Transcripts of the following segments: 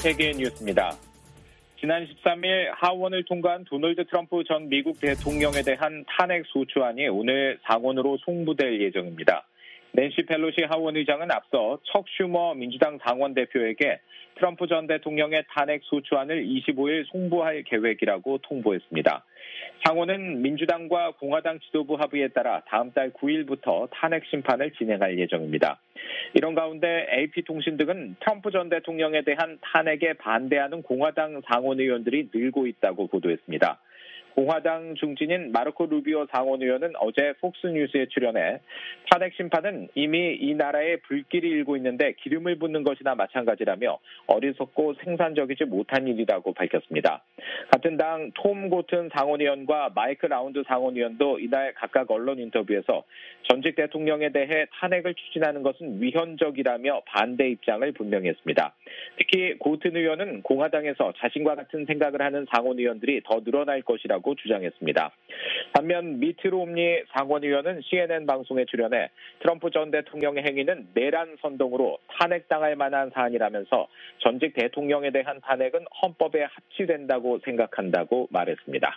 세계 뉴스입니다. 지난 13일 하원을 통과한 도널드 트럼프 전 미국 대통령에 대한 탄핵 소추안이 오늘 상원으로 송부될 예정입니다. 낸시 펠로시 하원 의장은 앞서 척 슈머 민주당 상원 대표에게 트럼프 전 대통령의 탄핵 소추안을 25일 송부할 계획이라고 통보했습니다. 상원은 민주당과 공화당 지도부 합의에 따라 다음 달 9일부터 탄핵 심판을 진행할 예정입니다. 이런 가운데 AP통신 등은 트럼프 전 대통령에 대한 탄핵에 반대하는 공화당 상원 의원들이 늘고 있다고 보도했습니다. 공화당 중진인 마르코 루비오 상원 의원은 어제 폭스뉴스에 출연해 탄핵 심판은 이미 이 나라에 불길이 일고 있는데 기름을 붓는 것이나 마찬가지라며 어리석고 생산적이지 못한 일이라고 밝혔습니다. 같은 당 톰 고튼 상원 의원과 마이크 라운드 상원 의원도 이날 각각 언론 인터뷰에서 전직 대통령에 대해 탄핵을 추진하는 것은 위헌적이라며 반대 입장을 분명히 했습니다. 특히 고튼 의원은 공화당에서 자신과 같은 생각을 하는 상원 의원들이 더 늘어날 것이라고 주장했습니다. 반면 미트 롬니 상원 의원은 CNN 방송에 출연해 트럼프 전 대통령의 행위는 내란 선동으로 탄핵당할 만한 사안이라면서 전직 대통령에 대한 탄핵은 헌법에 합치된다고 생각한다고 말했습니다.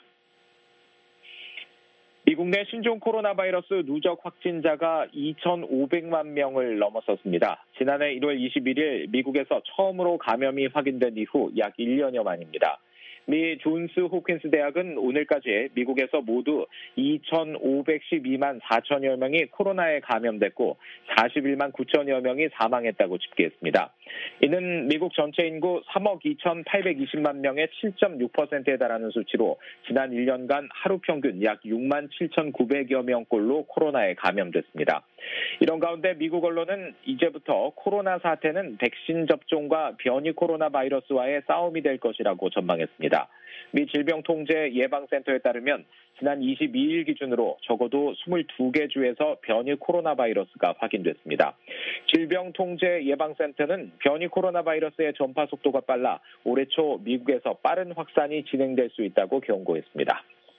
미국 내 신종 코로나 바이러스 누적 확진자가 2,500만 명을 넘어섰습니다. 지난해 1월 21일 미국에서 처음으로 감염이 확인된 이후 약 1년여 만입니다. 미 존스 홉킨스 대학은 오늘까지 미국에서 모두 2,512만 4천여 명이 코로나에 감염됐고 41만 9천여 명이 사망했다고 집계했습니다. 이는 미국 전체 인구 3억 2,820만 명의 7.6%에 달하는 수치로 지난 1년간 하루 평균 약 6만 7,900여 명꼴로 코로나에 감염됐습니다. 이런 가운데 미국 언론은 이제부터 코로나 사태는 백신 접종과 변이 코로나 바이러스와의 싸움이 될 것이라고 전망했습니다. 미 질병통제예방센터에 따르면 지난 22일 기준으로 적어도 22개 주에서 변이 코로나 바이러스가 확인됐습니다. 질병통제예방센터는 변이 코로나 바이러스의 전파 속도가 빨라 올해 초 미국에서 빠른 확산이 진행될 수 있다고 경고했습니다.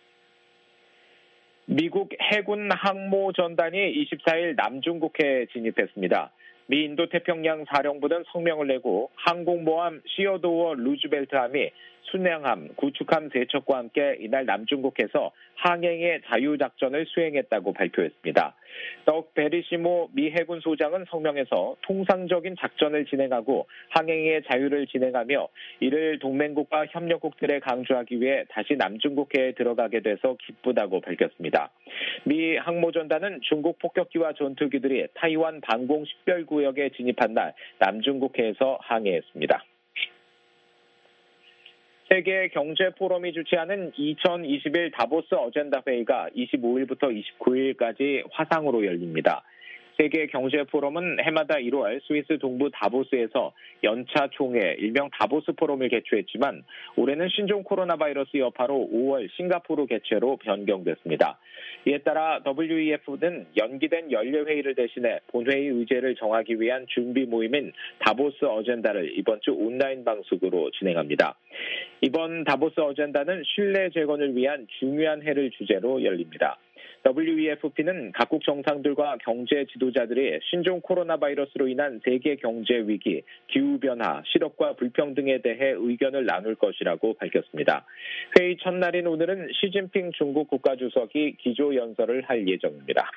미국 해군 항모전단이 24일 남중국해에 진입했습니다. 미 인도태평양 사령부는 성명을 내고 항공모함 시어도어 루즈벨트함이 순양함, 구축함 3척과 함께 이날 남중국해에서 항행의 자유작전을 수행했다고 발표했습니다. 덕 베리시모 미 해군 소장은 성명에서 통상적인 작전을 진행하고 항행의 자유를 진행하며 이를 동맹국과 협력국들에 강조하기 위해 다시 남중국해에 들어가게 돼서 기쁘다고 밝혔습니다. 미 항모전단은 중국 폭격기와 전투기들이 타이완 방공 식별구역에 진입한 날 남중국해에서 항해했습니다. 세계 경제 포럼이 주최하는 2021 다보스 어젠다 회의가 25일부터 29일까지 화상으로 열립니다. 세계 경제 포럼은 해마다 1월 스위스 동부 다보스에서 연차 총회, 일명 다보스 포럼을 개최했지만 올해는 신종 코로나 바이러스 여파로 5월 싱가포르 개최로 변경됐습니다. 이에 따라 WEF는 연기된 연례회의를 대신해 본회의 의제를 정하기 위한 준비 모임인 다보스 어젠다를 이번 주 온라인 방식으로 진행합니다. 이번 다보스 어젠다는 신뢰 재건을 위한 중요한 해를 주제로 열립니다. WEFP는 각국 정상들과 경제 지도자들이 신종 코로나 바이러스로 인한 세계 경제 위기, 기후변화, 실업과 불평등에 대해 의견을 나눌 것이라고 밝혔습니다. 회의 첫날인 오늘은 시진핑 중국 국가주석이 기조연설을 할 예정입니다.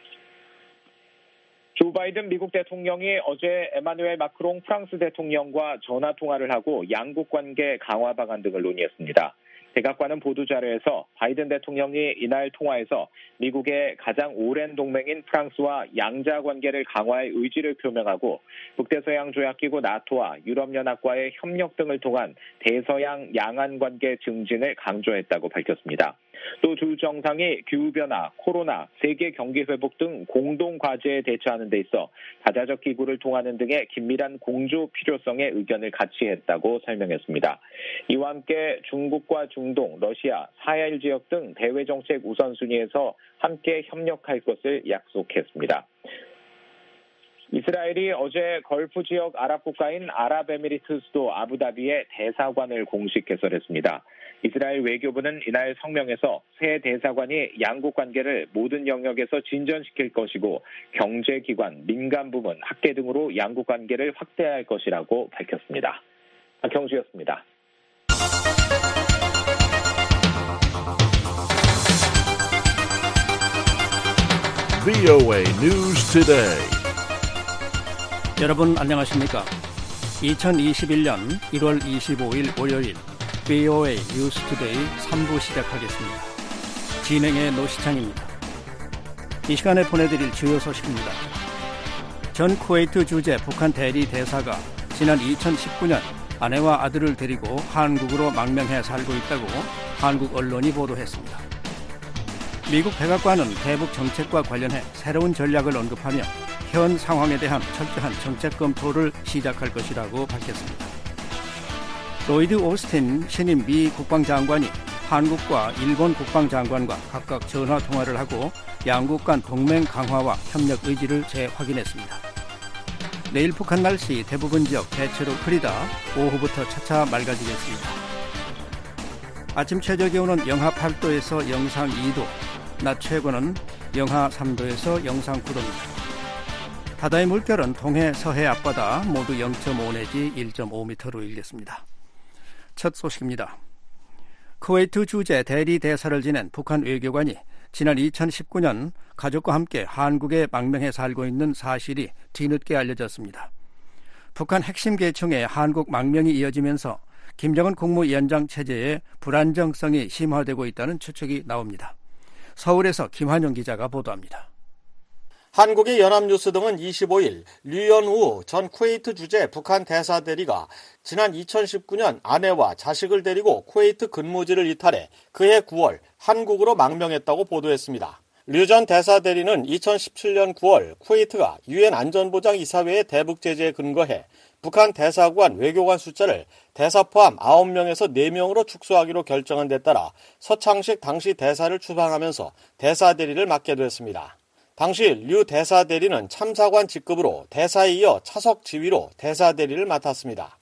조 바이든 미국 대통령이 어제 에마누엘 마크롱 프랑스 대통령과 전화통화를 하고 양국 관계 강화 방안 등을 논의했습니다. 백악관은 보도자료에서 바이든 대통령이 이날 통화에서 미국의 가장 오랜 동맹인 프랑스와 양자 관계를 강화할 의지를 표명하고 북대서양 조약기구 나토와 유럽연합과의 협력 등을 통한 대서양 양안 관계 증진을 강조했다고 밝혔습니다. 또 두 정상이 기후변화, 코로나, 세계 경기 회복 등 공동 과제에 대처하는 데 있어 다자적 기구를 통하는 등의 긴밀한 공조 필요성에 의견을 같이 했다고 설명했습니다. 이와 함께 중국과 중동, 러시아, 사헬 지역 등 대외 정책 우선순위에서 함께 협력할 것을 약속했습니다. 이스라엘이 어제 걸프 지역 아랍 국가인 아랍에미리트 수도 아부다비에 대사관을 공식 개설했습니다. 이스라엘 외교부는 이날 성명에서 새 대사관이 양국 관계를 모든 영역에서 진전시킬 것이고 경제기관, 민간부문, 학계 등으로 양국 관계를 확대할 것이라고 밝혔습니다. 박형주였습니다. VOA News Today. 여러분 안녕하십니까? 2021년 1월 25일 월요일 VOA News Today 3부 시작하겠습니다. 진행의 노시창입니다. 이 시간에 보내드릴 주요 소식입니다. 전 쿠웨이트 주재 북한 대리 대사가 지난 2019년 아내와 아들을 데리고 한국으로 망명해 살고 있다고 한국 언론이 보도했습니다. 미국 백악관은 대북 정책과 관련해 새로운 전략을 언급하며 현 상황에 대한 철저한 정책 검토를 시작할 것이라고 밝혔습니다. 로이드 오스틴 신임 미 국방장관이 한국과 일본 국방장관과 각각 전화 통화를 하고 양국 간 동맹 강화와 협력 의지를 재확인했습니다. 내일 북한 날씨 대부분 지역 대체로 흐리다 오후부터 차차 맑아지겠습니다. 아침 최저 기온은 영하 8도에서 영상 2도, 낮 최고는 영하 3도에서 영상 9도입니다. 바다의 물결은 동해, 서해 앞바다 모두 0.5 내지 1.5m로 일겠습니다. 첫 소식입니다. 쿠웨이트 주재 대리 대사를 지낸 북한 외교관이 지난 2019년 가족과 함께 한국에 망명해 살고 있는 사실이 뒤늦게 알려졌습니다. 북한 핵심 계층의 한국 망명이 이어지면서 김정은 국무위원장 체제의 불안정성이 심화되고 있다는 추측이 나옵니다. 서울에서 김환영 기자가 보도합니다. 한국의 연합뉴스 등은 25일 류연우 전 쿠웨이트 주재 북한 대사 대리가 지난 2019년 아내와 자식을 데리고 쿠웨이트 근무지를 이탈해 그해 9월 한국으로 망명했다고 보도했습니다. 류 전 대사 대리는 2017년 9월 쿠웨이트가 유엔 안전보장이사회의 대북 제재에 근거해 북한 대사관 외교관 숫자를 대사 포함 9명에서 4명으로 축소하기로 결정한 데 따라 서창식 당시 대사를 추방하면서 대사 대리를 맡게 됐습니다. 당시 류 대사 대리는 참사관 직급으로 대사에 이어 차석 지휘로 대사 대리를 맡았습니다.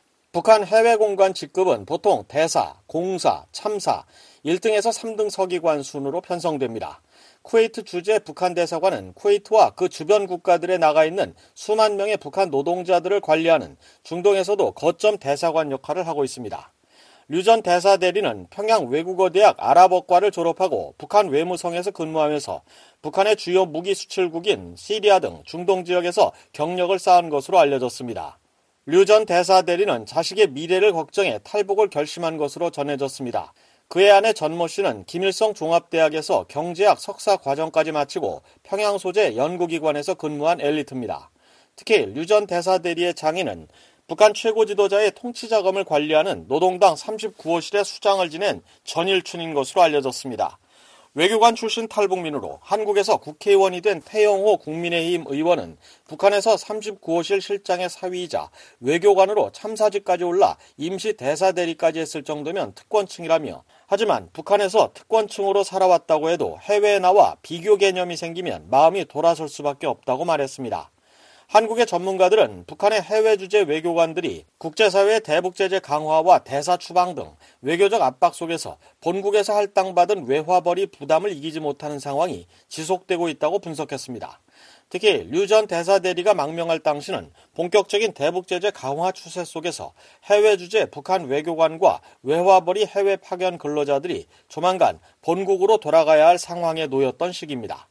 북한 해외공관 직급은 보통 대사, 공사, 참사, 1등에서 3등 서기관 순으로 편성됩니다. 쿠웨이트 주재 북한 대사관은 쿠웨이트와 그 주변 국가들에 나가 있는 수만 명의 북한 노동자들을 관리하는 중동에서도 거점 대사관 역할을 하고 있습니다. 류 전 대사 대리는 평양 외국어대학 아랍어과를 졸업하고 북한 외무성에서 근무하면서 북한의 주요 무기 수출국인 시리아 등 중동 지역에서 경력을 쌓은 것으로 알려졌습니다. 류 전 대사 대리는 자식의 미래를 걱정해 탈북을 결심한 것으로 전해졌습니다. 그의 아내 전모 씨는 김일성 종합대학에서 경제학 석사 과정까지 마치고 평양 소재 연구기관에서 근무한 엘리트입니다. 특히 류 전 대사 대리의 장인은 북한 최고 지도자의 통치자금을 관리하는 노동당 39호실의 수장을 지낸 전일춘인 것으로 알려졌습니다. 외교관 출신 탈북민으로 한국에서 국회의원이 된 태영호 국민의힘 의원은 북한에서 39호실 실장의 사위이자 외교관으로 참사직까지 올라 임시 대사대리까지 했을 정도면 특권층이라며, 하지만 북한에서 특권층으로 살아왔다고 해도 해외에 나와 비교 개념이 생기면 마음이 돌아설 수밖에 없다고 말했습니다. 한국의 전문가들은 북한의 해외 주재 외교관들이 국제사회의 대북 제재 강화와 대사 추방 등 외교적 압박 속에서 본국에서 할당받은 외화벌이 부담을 이기지 못하는 상황이 지속되고 있다고 분석했습니다. 특히 류 전 대사 대리가 망명할 당시는 본격적인 대북 제재 강화 추세 속에서 해외 주재 북한 외교관과 외화벌이 해외 파견 근로자들이 조만간 본국으로 돌아가야 할 상황에 놓였던 시기입니다.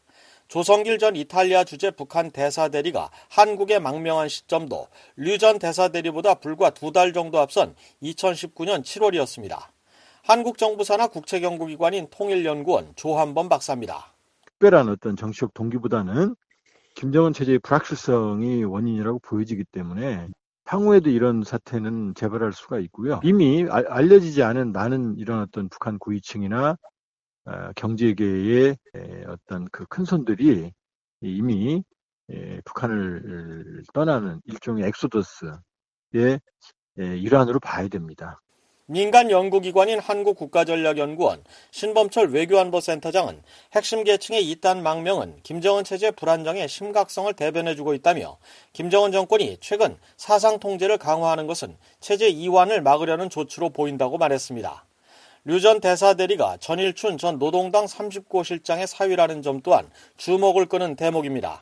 조성길 전 이탈리아 주재 북한 대사 대리가 한국에 망명한 시점도 류 전 대사 대리보다 불과 2달 정도 앞선 2019년 7월이었습니다. 한국 정부 산하 국책연구기관인 통일연구원 조한범 박사입니다. 특별한 어떤 정치적 동기보다는 김정은 체제의 불확실성이 원인이라고 보여지기 때문에 향후에도 이런 사태는 재발할 수가 있고요. 이미 알려지지 않은 많은 이런 어떤 북한 고위층이나 경제계의 어떤 그 큰손들이 이미 북한을 떠나는 일종의 엑소더스의 일환으로 봐야 됩니다. 민간 연구기관인 한국국가전략연구원 신범철 외교안보센터장은 핵심 계층의 이딴 망명은 김정은 체제 불안정의 심각성을 대변해주고 있다며, 김정은 정권이 최근 사상 통제를 강화하는 것은 체제 이완을 막으려는 조치로 보인다고 말했습니다. 류 전 대사 대리가 전일춘 전 노동당 39호 실장의 사위라는 점 또한 주목을 끄는 대목입니다.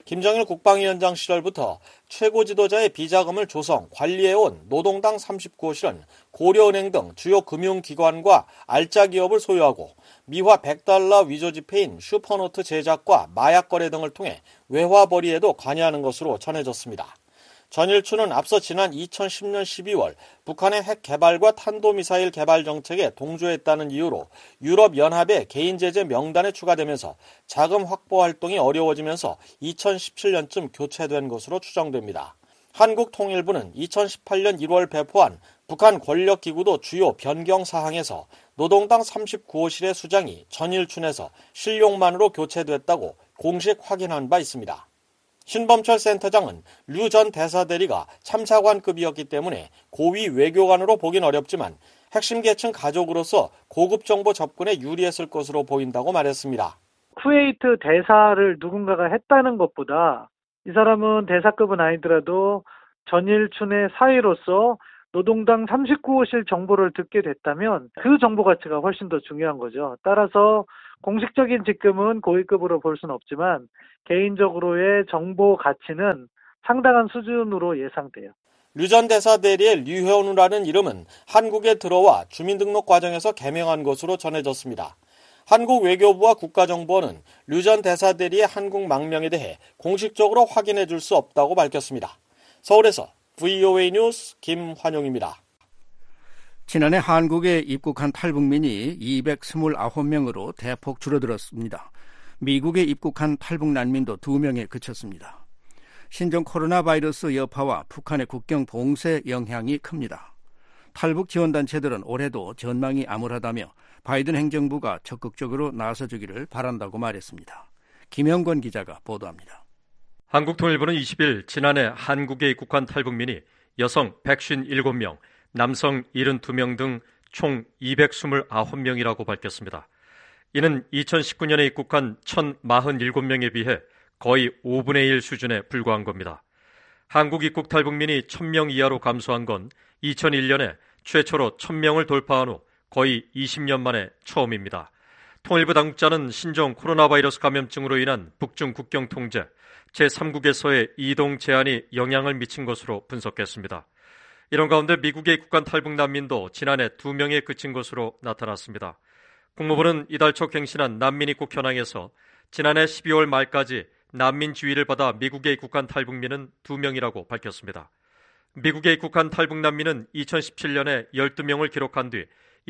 김정일 국방위원장 시절부터 최고 지도자의 비자금을 조성, 관리해온 노동당 39호실은 고려은행 등 주요 금융기관과 알짜 기업을 소유하고 미화 100달러 위조 지폐인 슈퍼노트 제작과 마약 거래 등을 통해 외화 벌이에도 관여하는 것으로 전해졌습니다. 전일추는 앞서 지난 2010년 12월 북한의 핵 개발과 탄도미사일 개발 정책에 동조했다는 이유로 유럽연합의 개인 제재 명단에 추가되면서 자금 확보 활동이 어려워지면서 2017년쯤 교체된 것으로 추정됩니다. 한국통일부는 2018년 1월 배포한 북한 권력기구도 주요 변경 사항에서 노동당 39호실의 수장이 전일춘에서 실용만으로 교체됐다고 공식 확인한 바 있습니다. 신범철 센터장은 류 전 대사대리가 참사관급이었기 때문에 고위 외교관으로 보긴 어렵지만 핵심 계층 가족으로서 고급 정보 접근에 유리했을 것으로 보인다고 말했습니다. 쿠웨이트 대사를 누군가가 했다는 것보다 이 사람은 대사급은 아니더라도 전일춘의 사위로서 노동당 39호실 정보를 듣게 됐다면 그 정보 가치가 훨씬 더 중요한 거죠. 따라서 공식적인 직급은 고위급으로 볼 수는 없지만 개인적으로의 정보 가치는 상당한 수준으로 예상돼요. 류 전 대사 대리의 류현우라는 이름은 한국에 들어와 주민등록 과정에서 개명한 것으로 전해졌습니다. 한국 외교부와 국가정보원은 류 전 대사 대리의 한국 망명에 대해 공식적으로 확인해 줄 수 없다고 밝혔습니다. 서울에서 VOA 뉴스 김환용입니다. 지난해 한국에 입국한 탈북민이 229명으로 대폭 줄어들었습니다. 미국에 입국한 탈북 난민도 2명에 그쳤습니다. 신종 코로나 바이러스 여파와 북한의 국경 봉쇄 영향이 큽니다. 탈북 지원단체들은 올해도 전망이 암울하다며 바이든 행정부가 적극적으로 나서주기를 바란다고 말했습니다. 김영권 기자가 보도합니다. 한국통일부는 20일 지난해 한국에 입국한 탈북민이 여성 157명, 남성 72명 등 총 229명이라고 밝혔습니다. 이는 2019년에 입국한 1,047명에 비해 거의 5분의 1 수준에 불과한 겁니다. 한국 입국 탈북민이 1,000명 이하로 감소한 건 2001년에 최초로 1,000명을 돌파한 후 거의 20년 만에 처음입니다. 통일부 당국자는 신종 코로나 바이러스 감염증으로 인한 북중 국경 통제, 제3국에서의 이동 제한이 영향을 미친 것으로 분석했습니다. 이런 가운데 미국에 입국한 탈북 난민도 지난해 2명에 그친 것으로 나타났습니다. 국무부는 이달 초 갱신한 난민 입국 현황에서 지난해 12월 말까지 난민 지위를 받아 미국에 입국한 탈북민은 2명이라고 밝혔습니다. 미국에 입국한 탈북 난민은 2017년에 12명을 기록한 뒤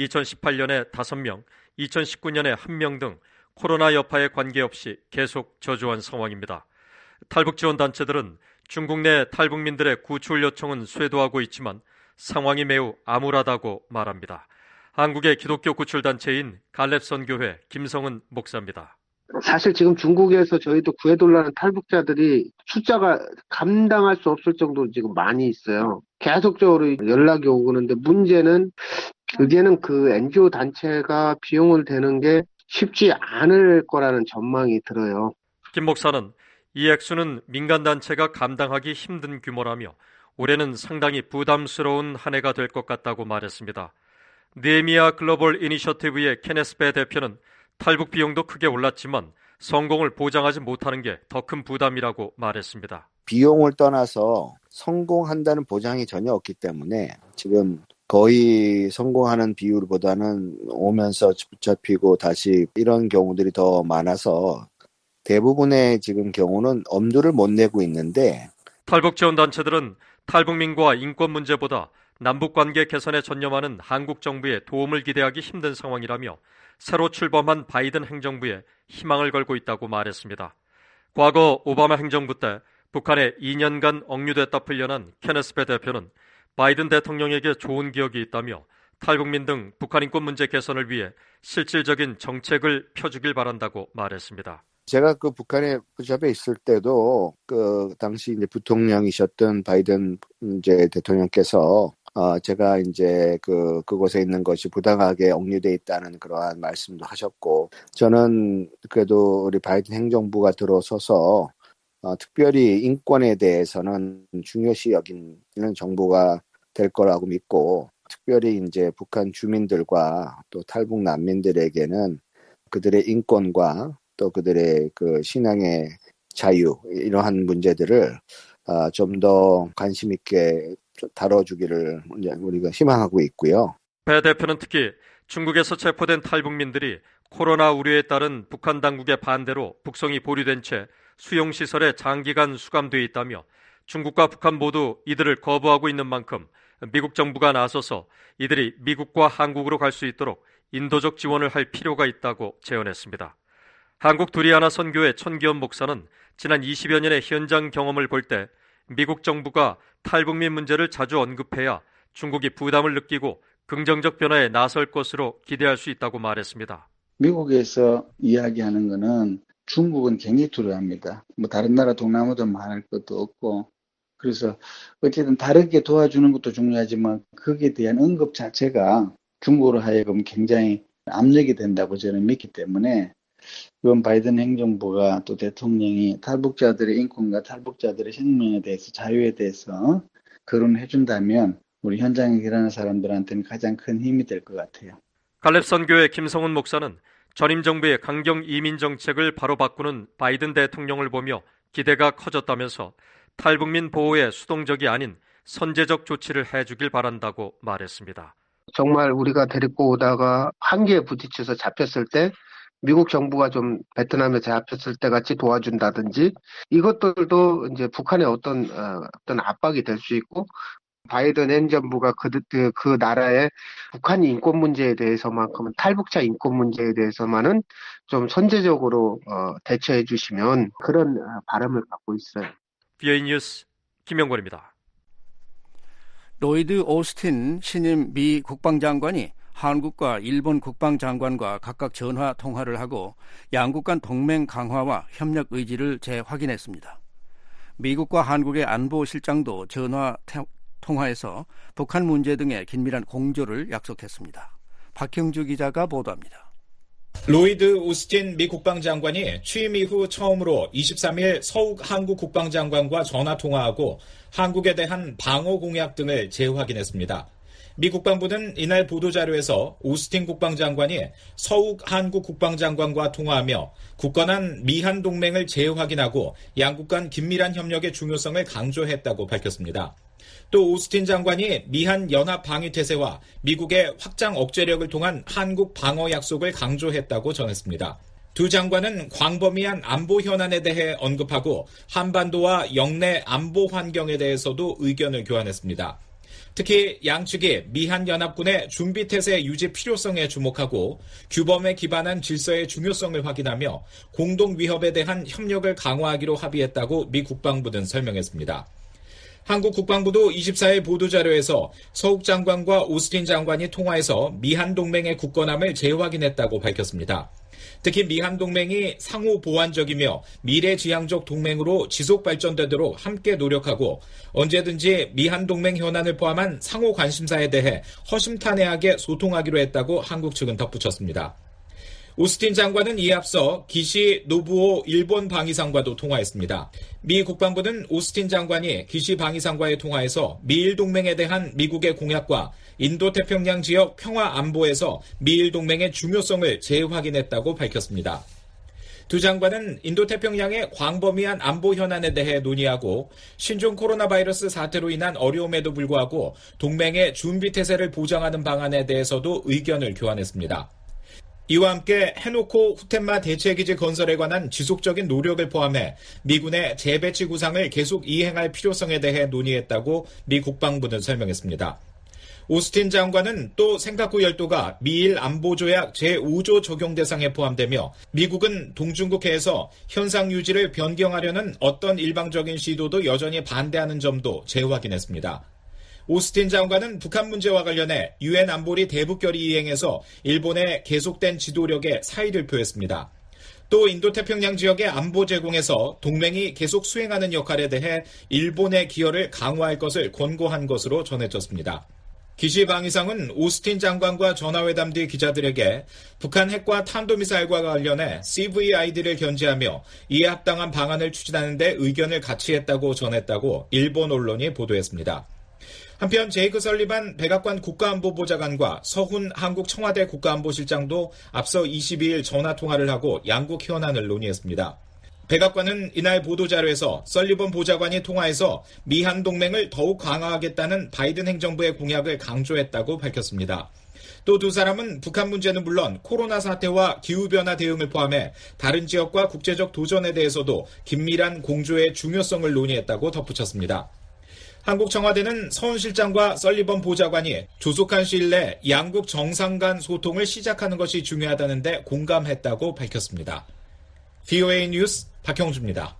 2018년에 5명, 2019년에 1명 등 코로나 여파에 관계없이 계속 저조한 상황입니다. 탈북 지원 단체들은 중국 내 탈북민들의 구출 요청은 쇄도하고 있지만 상황이 매우 암울하다고 말합니다. 한국의 기독교 구출 단체인 갈렙선교회 김성은 목사입니다. 사실 지금 중국에서 저희도 구해달라는 탈북자들이 숫자가 감당할 수 없을 정도로 지금 많이 있어요. 계속적으로 연락이 오고 그러는데 문제는 이제는 그 NGO 단체가 비용을 대는 게 쉽지 않을 거라는 전망이 들어요. 김 목사는 이 액수는 민간단체가 감당하기 힘든 규모라며 올해는 상당히 부담스러운 한 해가 될 것 같다고 말했습니다. 네미아 글로벌 이니셔티브의 케네스 배 대표는 탈북 비용도 크게 올랐지만 성공을 보장하지 못하는 게 더 큰 부담이라고 말했습니다. 비용을 떠나서 성공한다는 보장이 전혀 없기 때문에 지금 거의 성공하는 비율보다는 오면서 붙잡히고 다시 이런 경우들이 더 많아서 대부분의 지금 경우는 엄두를 못 내고 있는데 탈북 지원 단체들은 탈북민과 인권 문제보다 남북관계 개선에 전념하는 한국 정부의 도움을 기대하기 힘든 상황이라며 새로 출범한 바이든 행정부에 희망을 걸고 있다고 말했습니다. 과거 오바마 행정부 때 북한에 2년간 억류됐다 풀려난 케네스 배 대표는 바이든 대통령에게 좋은 기억이 있다며 탈북민 등 북한 인권 문제 개선을 위해 실질적인 정책을 펴주길 바란다고 말했습니다. 제가 그 북한에 붙잡혀 있을 때도 그 당시 이제 부통령이셨던 바이든 이제 대통령께서 제가 이제 그곳에 있는 것이 부당하게 억류돼 있다는 그러한 말씀도 하셨고, 저는 그래도 우리 바이든 행정부가 들어서서 특별히 인권에 대해서는 중요시 여기는 정부가 될 거라고 믿고, 특별히 이제 북한 주민들과 또 탈북 난민들에게는 그들의 인권과 또 그들의 그 신앙의 자유 이러한 문제들을 좀 더 관심 있게 다뤄주기를 우리가 희망하고 있고요. 배 대표는 특히 중국에서 체포된 탈북민들이 코로나 우려에 따른 북한 당국의 반대로 북성이 보류된 채 수용시설에 장기간 수감돼 있다며 중국과 북한 모두 이들을 거부하고 있는 만큼 미국 정부가 나서서 이들이 미국과 한국으로 갈 수 있도록 인도적 지원을 할 필요가 있다고 제언했습니다. 한국 두리아나 선교회 천기현 목사는 지난 20여 년의 현장 경험을 볼 때 미국 정부가 탈북민 문제를 자주 언급해야 중국이 부담을 느끼고 긍정적 변화에 나설 것으로 기대할 수 있다고 말했습니다. 미국에서 이야기하는 거는 중국은 굉장히 두려워합니다. 다른 나라 동남아도 말할 것도 없고, 그래서 어쨌든 다르게 도와주는 것도 중요하지만 거기에 대한 언급 자체가 중국으로 하여금 굉장히 압력이 된다고 저는 믿기 때문에 이번 바이든 행정부가 또 대통령이 탈북자들의 인권과 탈북자들의 생명에 대해서 자유에 대해서 거론해 준다면 우리 현장에 일하는 사람들한테는 가장 큰 힘이 될 것 같아요. 갈렙 선교회 김성훈 목사는 전임 정부의 강경 이민 정책을 바로 바꾸는 바이든 대통령을 보며 기대가 커졌다면서 탈북민 보호에 수동적이 아닌 선제적 조치를 해주길 바란다고 말했습니다. 정말 우리가 데리고 오다가 한계에 부딪혀서 잡혔을 때 미국 정부가 좀 베트남에 잡혔을 때 같이 도와준다든지 이것들도 이제 북한의 어떤 압박이 될 수 있고 바이든 행정부가 그 나라의 북한 인권 문제에 대해서만큼은 탈북자 인권 문제에 대해서만은 좀 선제적으로 대처해 주시면 그런 바람을 갖고 있어요. BA 뉴스 김영권입니다. 로이드 오스틴 신임 미 국방장관이 한국과 일본 국방장관과 각각 전화 통화를 하고 양국 간 동맹 강화와 협력 의지를 재확인했습니다. 미국과 한국의 안보실장도 전화 통화에서 북한 문제 등의 긴밀한 공조를 약속했습니다. 박형주 기자가 보도합니다. 로이드 오스틴 미 국방장관이 취임 이후 처음으로 23일 서욱 한국 국방장관과 전화통화하고 한국에 대한 방어 공약 등을 재확인했습니다. 미 국방부는 이날 보도자료에서 오스틴 국방장관이 서욱 한국 국방장관과 통화하며 굳건한 미한 동맹을 재확인하고 양국 간 긴밀한 협력의 중요성을 강조했다고 밝혔습니다. 또 오스틴 장관이 미한 연합 방위 태세와 미국의 확장 억제력을 통한 한국 방어 약속을 강조했다고 전했습니다. 두 장관은 광범위한 안보 현안에 대해 언급하고 한반도와 영내 안보 환경에 대해서도 의견을 교환했습니다. 특히 양측이 미한 연합군의 준비 태세 유지 필요성에 주목하고 규범에 기반한 질서의 중요성을 확인하며 공동 위협에 대한 협력을 강화하기로 합의했다고 미 국방부는 설명했습니다. 한국 국방부도 24일 보도자료에서 서욱 장관과 오스틴 장관이 통화해서 미한 동맹의 굳건함을 재확인했다고 밝혔습니다. 특히 미한 동맹이 상호 보완적이며 미래지향적 동맹으로 지속 발전되도록 함께 노력하고 언제든지 미한 동맹 현안을 포함한 상호 관심사에 대해 허심탄회하게 소통하기로 했다고 한국 측은 덧붙였습니다. 오스틴 장관은 이에 앞서 기시 노부오 일본 방위상과도 통화했습니다. 미 국방부는 오스틴 장관이 기시 방위상과의 통화에서 미일 동맹에 대한 미국의 공약과 인도태평양 지역 평화 안보에서 미일 동맹의 중요성을 재확인했다고 밝혔습니다. 두 장관은 인도태평양의 광범위한 안보 현안에 대해 논의하고 신종 코로나 바이러스 사태로 인한 어려움에도 불구하고 동맹의 준비 태세를 보장하는 방안에 대해서도 의견을 교환했습니다. 이와 함께 해노코 후텐마 대체기지 건설에 관한 지속적인 노력을 포함해 미군의 재배치 구상을 계속 이행할 필요성에 대해 논의했다고 미 국방부는 설명했습니다. 오스틴 장관은 또 센카쿠 열도가 미일 안보조약 제5조 적용 대상에 포함되며 미국은 동중국해에서 현상 유지를 변경하려는 어떤 일방적인 시도도 여전히 반대하는 점도 재확인했습니다. 오스틴 장관은 북한 문제와 관련해 유엔 안보리 대북결의 이행에서 일본의 계속된 지도력에 사의를 표했습니다. 또 인도태평양 지역의 안보 제공에서 동맹이 계속 수행하는 역할에 대해 일본의 기여를 강화할 것을 권고한 것으로 전해졌습니다. 기시 방위상은 오스틴 장관과 전화회담 뒤 기자들에게 북한 핵과 탄도미사일과 관련해 CVID를 견제하며 이에 합당한 방안을 추진하는 데 의견을 같이 했다고 전했다고 일본 언론이 보도했습니다. 한편 제이크 설리반 백악관 국가안보보좌관과 서훈 한국 청와대 국가안보실장도 앞서 22일 전화통화를 하고 양국 현안을 논의했습니다. 백악관은 이날 보도자료에서 설리번 보좌관이 통화해서 미한 동맹을 더욱 강화하겠다는 바이든 행정부의 공약을 강조했다고 밝혔습니다. 또 두 사람은 북한 문제는 물론 코로나 사태와 기후변화 대응을 포함해 다른 지역과 국제적 도전에 대해서도 긴밀한 공조의 중요성을 논의했다고 덧붙였습니다. 한국 청와대는 서훈 실장과 설리번 보좌관이 조속한 시일 내 양국 정상 간 소통을 시작하는 것이 중요하다는 데 공감했다고 밝혔습니다. VOA 뉴스 박형주입니다.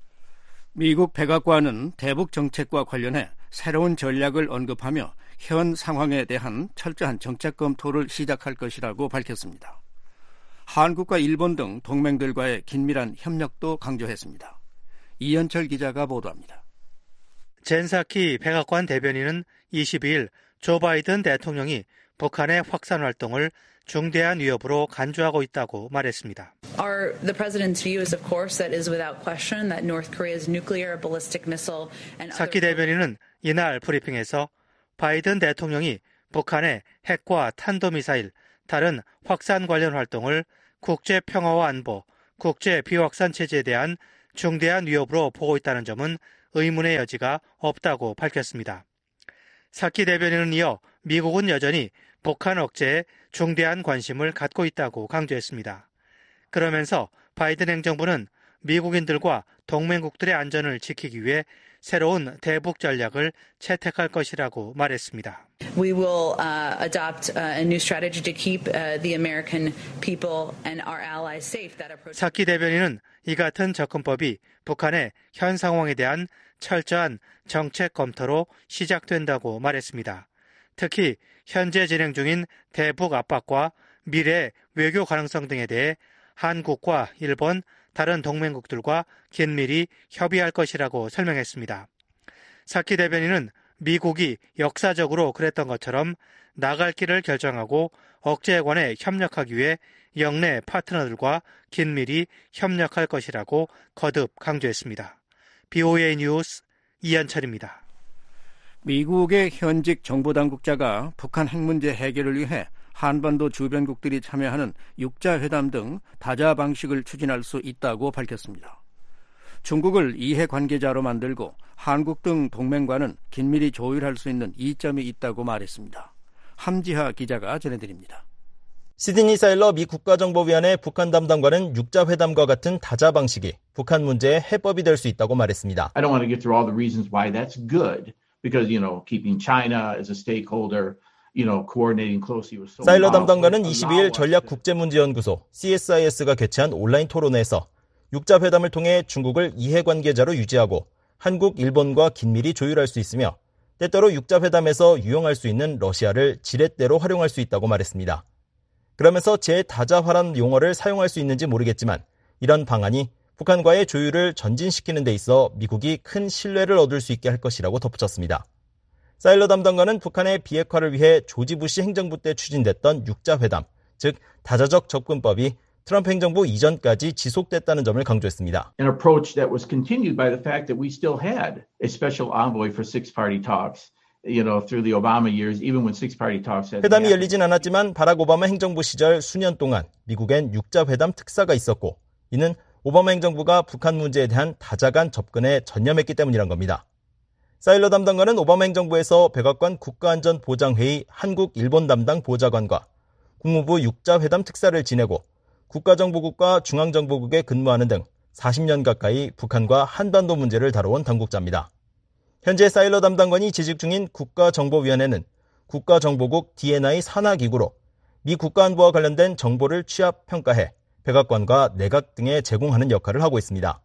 미국 백악관은 대북 정책과 관련해 새로운 전략을 언급하며 현 상황에 대한 철저한 정책 검토를 시작할 것이라고 밝혔습니다. 한국과 일본 등 동맹들과의 긴밀한 협력도 강조했습니다. 이현철 기자가 보도합니다. 젠 사키 백악관 대변인은 22일 조 바이든 대통령이 북한의 확산 활동을 중대한 위협으로 간주하고 있다고 말했습니다. The president's view is, of course, that is without question that North Korea's nuclear ballistic missile and 사키 대변인은 이날 브리핑에서 바이든 대통령이 북한의 핵과 탄도미사일, 다른 확산 관련 활동을 국제 평화와 안보, 국제 비확산 체제에 대한 중대한 위협으로 보고 있다는 점은 의문의 여지가 없다고 밝혔습니다. 사키 대변인은 이어 미국은 여전히 북한 억제에 중대한 관심을 갖고 있다고 강조했습니다. 그러면서 바이든 행정부는 미국인들과 동맹국들의 안전을 지키기 위해 새로운 대북 전략을 채택할 것이라고 말했습니다. We will adopt a new strategy to keep the American people and our allies safe. 사키 대변인은 이 같은 접근법이 북한의 현 상황에 대한 철저한 정책 검토로 시작된다고 말했습니다. 특히 현재 진행 중인 대북 압박과 미래 외교 가능성 등에 대해 한국과 일본, 다른 동맹국들과 긴밀히 협의할 것이라고 설명했습니다. 사키 대변인은 미국이 역사적으로 그랬던 것처럼 나갈 길을 결정하고 억제에 관해 협력하기 위해 영내 파트너들과 긴밀히 협력할 것이라고 거듭 강조했습니다. BOA 뉴스 이현철입니다. 미국의 현직 정보당국자가 북한 핵 문제 해결을 위해 한반도 주변국들이 참여하는 육자회담 등 다자 방식을 추진할 수 있다고 밝혔습니다. 중국을 이해관계자로 만들고 한국 등 동맹과는 긴밀히 조율할 수 있는 이점이 있다고 말했습니다. 함지하 기자가 전해드립니다. 시드니 사일러 미 국가정보위원회 북한 담당관은 육자회담과 같은 다자 방식이 북한 문제의 해법이 될 수 있다고 말했습니다. I don't want to get through all the reasons why that's good, because, keeping China as a stakeholder, coordinating closely with 사일러 담당관은 22일 전략국제문제연구소 CSIS가 개최한 온라인 토론회에서 육자회담을 통해 중국을 이해관계자로 유지하고 한국, 일본과 긴밀히 조율할 수 있으며 때때로 육자회담에서 유용할 수 있는 러시아를 지렛대로 활용할 수 있다고 말했습니다. 그러면서 제다자화란 용어를 사용할 수 있는지 모르겠지만 이런 방안이 북한과의 조율을 전진시키는 데 있어 미국이 큰 신뢰를 얻을 수 있게 할 것이라고 덧붙였습니다. 사일러 담당관은 북한의 비핵화를 위해 조지 부시 행정부 때 추진됐던 육자회담, 즉 다자적 접근법이 트럼프 행정부 이전까지 지속됐다는 점을 강조했습니다. An approach that was continued by the fact that we still had a special envoy for six-party talks. Through the Obama years, even when six-party talks had 회담이 열리진 않았지만 바락 오바마 행정부 시절 수년 동안 미국엔 육자회담 특사가 있었고 이는 오바마 행정부가 북한 문제에 대한 다자간 접근에 전념했기 때문이란 겁니다. 사일러 담당관은 오바마 행정부에서 백악관 국가안전보장회의 한국, 일본 담당 보좌관과 국무부 육자회담 특사를 지내고 국가정보국과 중앙정보국에 근무하는 등 40년 가까이 북한과 한반도 문제를 다뤄온 당국자입니다. 현재 사일러 담당관이 재직 중인 국가정보위원회는 국가정보국 D&I 산하기구로 미 국가안보와 관련된 정보를 취합, 평가해 백악관과 내각 등에 제공하는 역할을 하고 있습니다.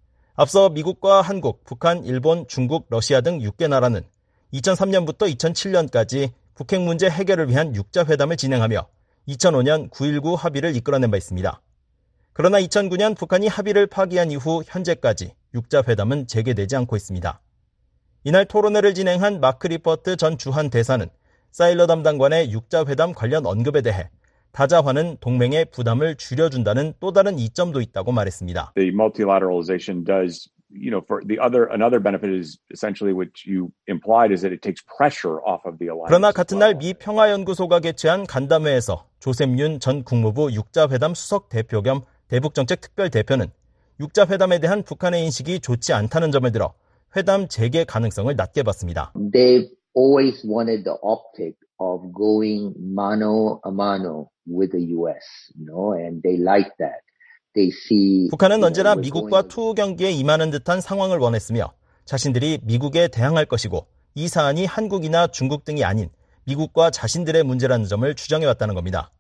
앞서 미국과 한국, 북한, 일본, 중국, 러시아 등 6개 나라는 2003년부터 2007년까지 북핵 문제 해결을 위한 육자회담을 진행하며 2005년 9.19 합의를 이끌어낸 바 있습니다. 그러나 2009년 북한이 합의를 파기한 이후 현재까지 육자회담은 재개되지 않고 있습니다. 이날 토론회를 진행한 마크 리퍼트 전 주한 대사는 사일러 담당관의 육자회담 관련 언급에 대해 다자화는 동맹의 부담을 줄여준다는 또 다른 이점도 있다고 말했습니다. The multilateralization does, another benefit is essentially what you implied is that it takes pressure off of the alliance. 그러나 같은 날 미 평화연구소가 개최한 간담회에서 조셉 윤 전 국무부 육자회담 수석 대표 겸 대북정책 특별 대표는 육자회담에 대한 북한의 인식이 좋지 않다는 점을 들어 회담 재개 가능성을 낮게 봤습니다. They've always wanted the optic of going mano a mano with the U.S., and they like that. They see. 북한은 언제나 미국과 투우 경기에 임하는 듯한 상황을 원했으며 자신들이 미국에 대항할 것이고 이 사안이 한국이나 중국 등이 아닌 미국과 자신들의 문제라는 점을 주장해왔다는 겁니다.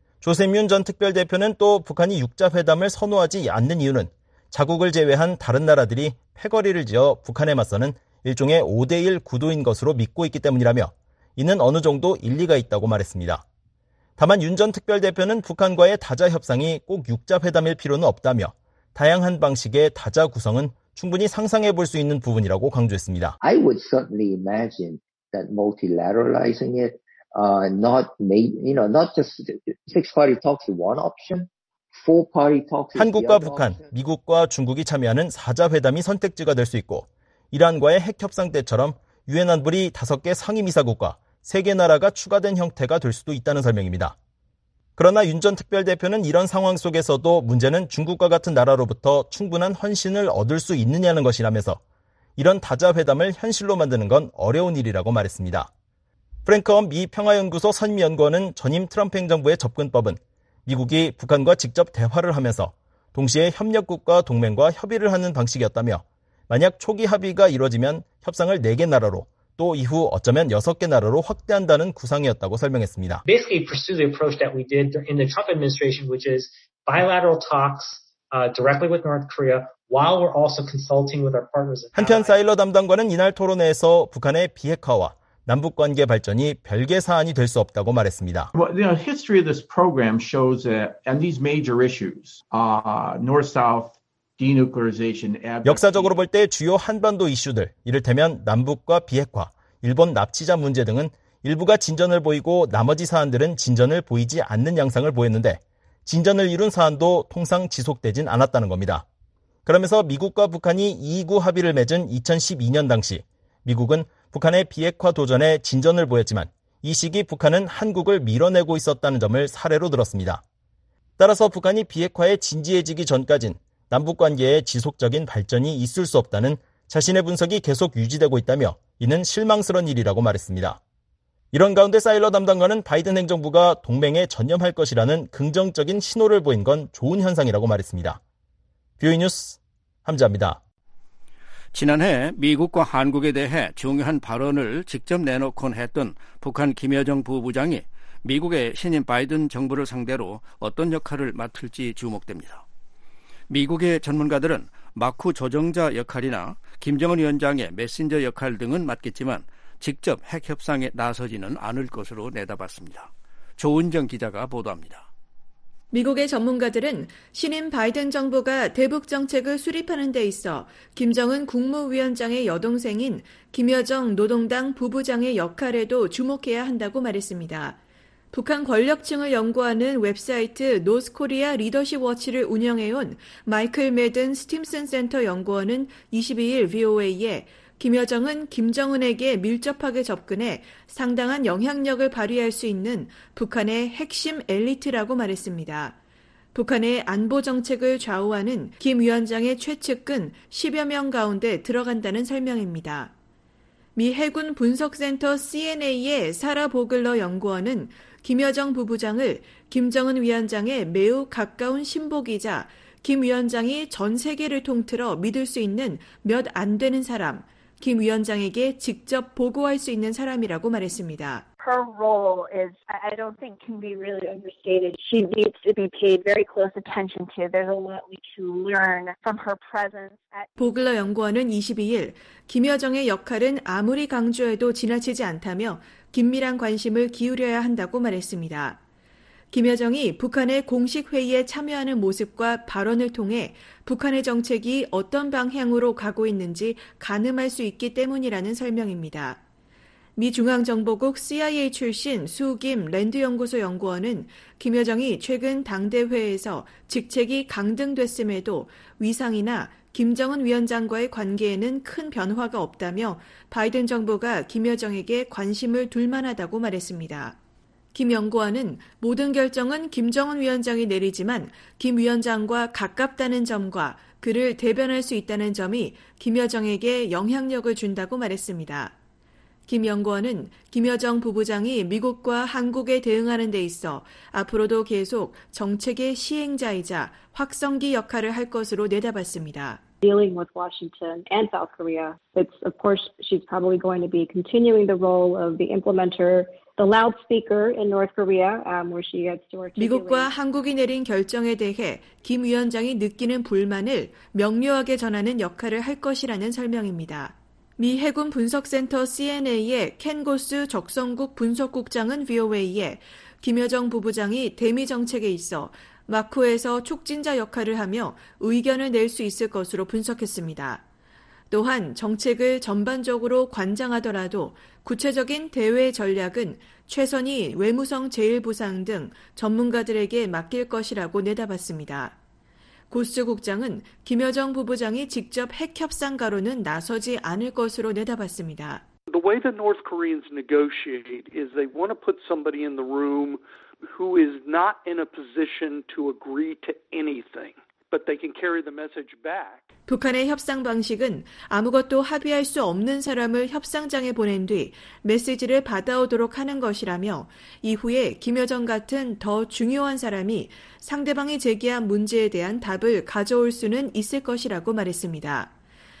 조셉윤 전 특별대표는 또 북한이 육자회담을 선호하지 않는 이유는 자국을 제외한 다른 나라들이 패거리를 지어 북한에 맞서는 일종의 5대1 구도인 것으로 믿고 있기 때문이라며 이는 어느 정도 일리가 있다고 말했습니다. 다만 윤 전 특별대표는 북한과의 다자 협상이 꼭 육자회담일 필요는 없다며 다양한 방식의 다자 구성은 충분히 상상해 볼 수 있는 부분이라고 강조했습니다. I would certainly imagine that multilateralizing it, not just six-party talks is one option. Four-party talks is 한국과 the other 북한, option. 미국과 중국이 참여하는 4자 회담이 선택지가 될 수 있고 이란과의 핵 협상 때처럼 유엔 안보리 5개 상임이사국과 3개 나라가 추가된 형태가 될 수도 있다는 설명입니다. 그러나 윤 전 특별대표는 이런 상황 속에서도 문제는 중국과 같은 나라로부터 충분한 헌신을 얻을 수 있느냐는 것이라면서 이런 다자 회담을 현실로 만드는 건 어려운 일이라고 말했습니다. 프랭크 엄 미 평화연구소 선임연구원은 전임 트럼프 행정부의 접근법은 미국이 북한과 직접 대화를 하면서 동시에 협력국과 동맹과 협의를 하는 방식이었다며 만약 초기 합의가 이루어지면 협상을 4개 나라로 또 이후 어쩌면 6개 나라로 확대한다는 구상이었다고 설명했습니다. Basically pursue the approach that we did in the Trump administration, which is bilateral talks directly with North Korea while we're also consulting with our partners. 한편 사일러 담당관은 이날 토론회에서 북한의 비핵화와 남북관계 발전이 별개 사안이 될 수 없다고 말했습니다. Well, the history of this program shows that, and these major issues, North-South denuclearization. 역사적으로 볼 때 주요 한반도 이슈들, 이를테면 남북과 비핵화, 일본 납치자 문제 등은 일부가 진전을 보이고 나머지 사안들은 진전을 보이지 않는 양상을 보였는데 진전을 이룬 사안도 통상 지속되진 않았다는 겁니다. 그러면서 미국과 북한이 2구 합의를 맺은 2012년 당시 미국은 북한의 비핵화 도전에 진전을 보였지만 이 시기 북한은 한국을 밀어내고 있었다는 점을 사례로 들었습니다. 따라서 북한이 비핵화에 진지해지기 전까진 남북관계에 지속적인 발전이 있을 수 없다는 자신의 분석이 계속 유지되고 있다며 이는 실망스러운 일이라고 말했습니다. 이런 가운데 사일러 담당관은 바이든 행정부가 동맹에 전념할 것이라는 긍정적인 신호를 보인 건 좋은 현상이라고 말했습니다. 뷰이 뉴스 함자입니다. 지난해 미국과 한국에 대해 중요한 발언을 직접 내놓곤 했던 북한 김여정 부부장이 미국의 신임 바이든 정부를 상대로 어떤 역할을 맡을지 주목됩니다. 미국의 전문가들은 마쿠 조정자 역할이나 김정은 위원장의 메신저 역할 등은 맡겠지만 직접 핵 협상에 나서지는 않을 것으로 내다봤습니다. 조은정 기자가 보도합니다. 미국의 전문가들은 신임 바이든 정부가 대북 정책을 수립하는 데 있어 김정은 국무위원장의 여동생인 김여정 노동당 부부장의 역할에도 주목해야 한다고 말했습니다. 북한 권력층을 연구하는 웹사이트 노스코리아 리더십 워치를 운영해온 마이클 매든 스팀슨 센터 연구원은 22일 VOA에 김여정은 김정은에게 밀접하게 접근해 상당한 영향력을 발휘할 수 있는 북한의 핵심 엘리트라고 말했습니다. 북한의 안보 정책을 좌우하는 김 위원장의 최측근 10여 명 가운데 들어간다는 설명입니다. 미 해군 분석센터 CNA의 사라 보글러 연구원은 김여정 부부장을 김정은 위원장의 매우 가까운 신복이자 김 위원장이 전 세계를 통틀어 믿을 수 있는 몇 안 되는 사람, 김 위원장에게 직접 보고할 수 있는 사람이라고 말했습니다. Her role is, I don't think can be really understated. She needs to be paid very close attention to. There's a lot we can learn from her presence. 보글러 연구원은 22일 김여정의 역할은 아무리 강조해도 지나치지 않다며 긴밀한 관심을 기울여야 한다고 말했습니다. 김여정이 북한의 공식 회의에 참여하는 모습과 발언을 통해 북한의 정책이 어떤 방향으로 가고 있는지 가늠할 수 있기 때문이라는 설명입니다. 미 중앙정보국 CIA 출신 수김 랜드연구소 연구원은 김여정이 최근 당대회에서 직책이 강등됐음에도 위상이나 김정은 위원장과의 관계에는 큰 변화가 없다며 바이든 정부가 김여정에게 관심을 둘 만하다고 말했습니다. 김 연구원은 모든 결정은 김정은 위원장이 내리지만 김 위원장과 가깝다는 점과 그를 대변할 수 있다는 점이 김여정에게 영향력을 준다고 말했습니다. 김 연구원은 김여정 부부장이 미국과 한국에 대응하는 데 있어 앞으로도 계속 정책의 시행자이자 확성기 역할을 할 것으로 내다봤습니다. Dealing with Washington and South Korea, it's of course she's probably going to be continuing the role of the implementer, the loudspeaker in North Korea, where she gets to articulate. 미국과 한국이 내린 결정에 대해 김 위원장이 느끼는 불만을 명료하게 전하는 역할을 할 것이라는 설명입니다. 미 해군 분석센터 CNA의 켄 고스 적성국 분석국장은 VOA에 김여정 부부장이 대미 정책에 있어 마크에서 촉진자 역할을 하며 의견을 낼 수 있을 것으로 분석했습니다. 또한 정책을 전반적으로 관장하더라도 구체적인 대외 전략은 최선희 외무성 제1부상 등 전문가들에게 맡길 것이라고 내다봤습니다. 고스 국장은 김여정 부부장이 직접 핵협상가로는 나서지 않을 것으로 내다봤습니다. The way the North Koreans negotiate is they want to put somebody in the room who is not in a position to agree to anything, but they can carry the message back. 북한의 협상 방식은 아무것도 합의할 수 없는 사람을 협상장에 보낸 뒤 메시지를 받아오도록 하는 것이라며 이후에 김여정 같은 더 중요한 사람이 상대방이 제기한 문제에 대한 답을 가져올 수는 있을 것이라고 말했습니다.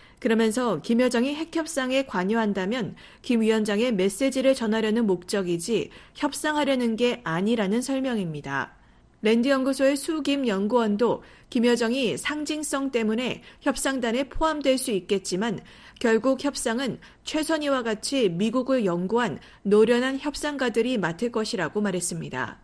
그러면서 김여정이 핵협상에 관여한다면 김 위원장의 메시지를 전하려는 목적이지 협상하려는 게 아니라는 설명입니다. 랜드 연구소의 수김 연구원도 김여정이 상징성 때문에 협상단에 포함될 수 있겠지만 결국 협상은 최선희와 같이 미국을 연구한 노련한 협상가들이 맡을 것이라고 말했습니다.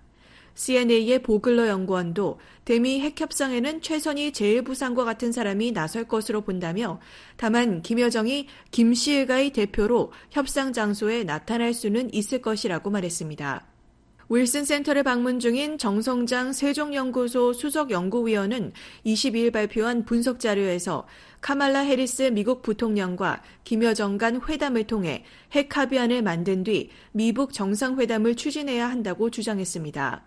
CNA의 보글러 연구원도 대미 핵협상에는 최선희 제1부상과 같은 사람이 나설 것으로 본다며 다만 김여정이 김시일가의 대표로 협상 장소에 나타날 수는 있을 것이라고 말했습니다. 윌슨 센터를 방문 중인 정성장 세종연구소 수석연구위원은 22일 발표한 분석 자료에서 카말라 해리스 미국 부통령과 김여정 간 회담을 통해 핵 합의안을 만든 뒤 미북 정상회담을 추진해야 한다고 주장했습니다.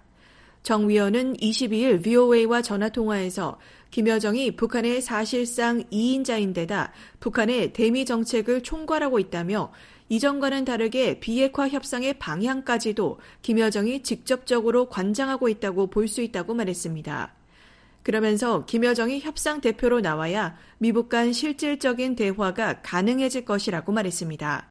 정 위원은 22일 VOA와 전화통화에서 김여정이 북한의 사실상 2인자인데다 북한의 대미 정책을 총괄하고 있다며 이전과는 다르게 비핵화 협상의 방향까지도 김여정이 직접적으로 관장하고 있다고 볼 수 있다고 말했습니다. 그러면서 김여정이 협상 대표로 나와야 미북 간 실질적인 대화가 가능해질 것이라고 말했습니다.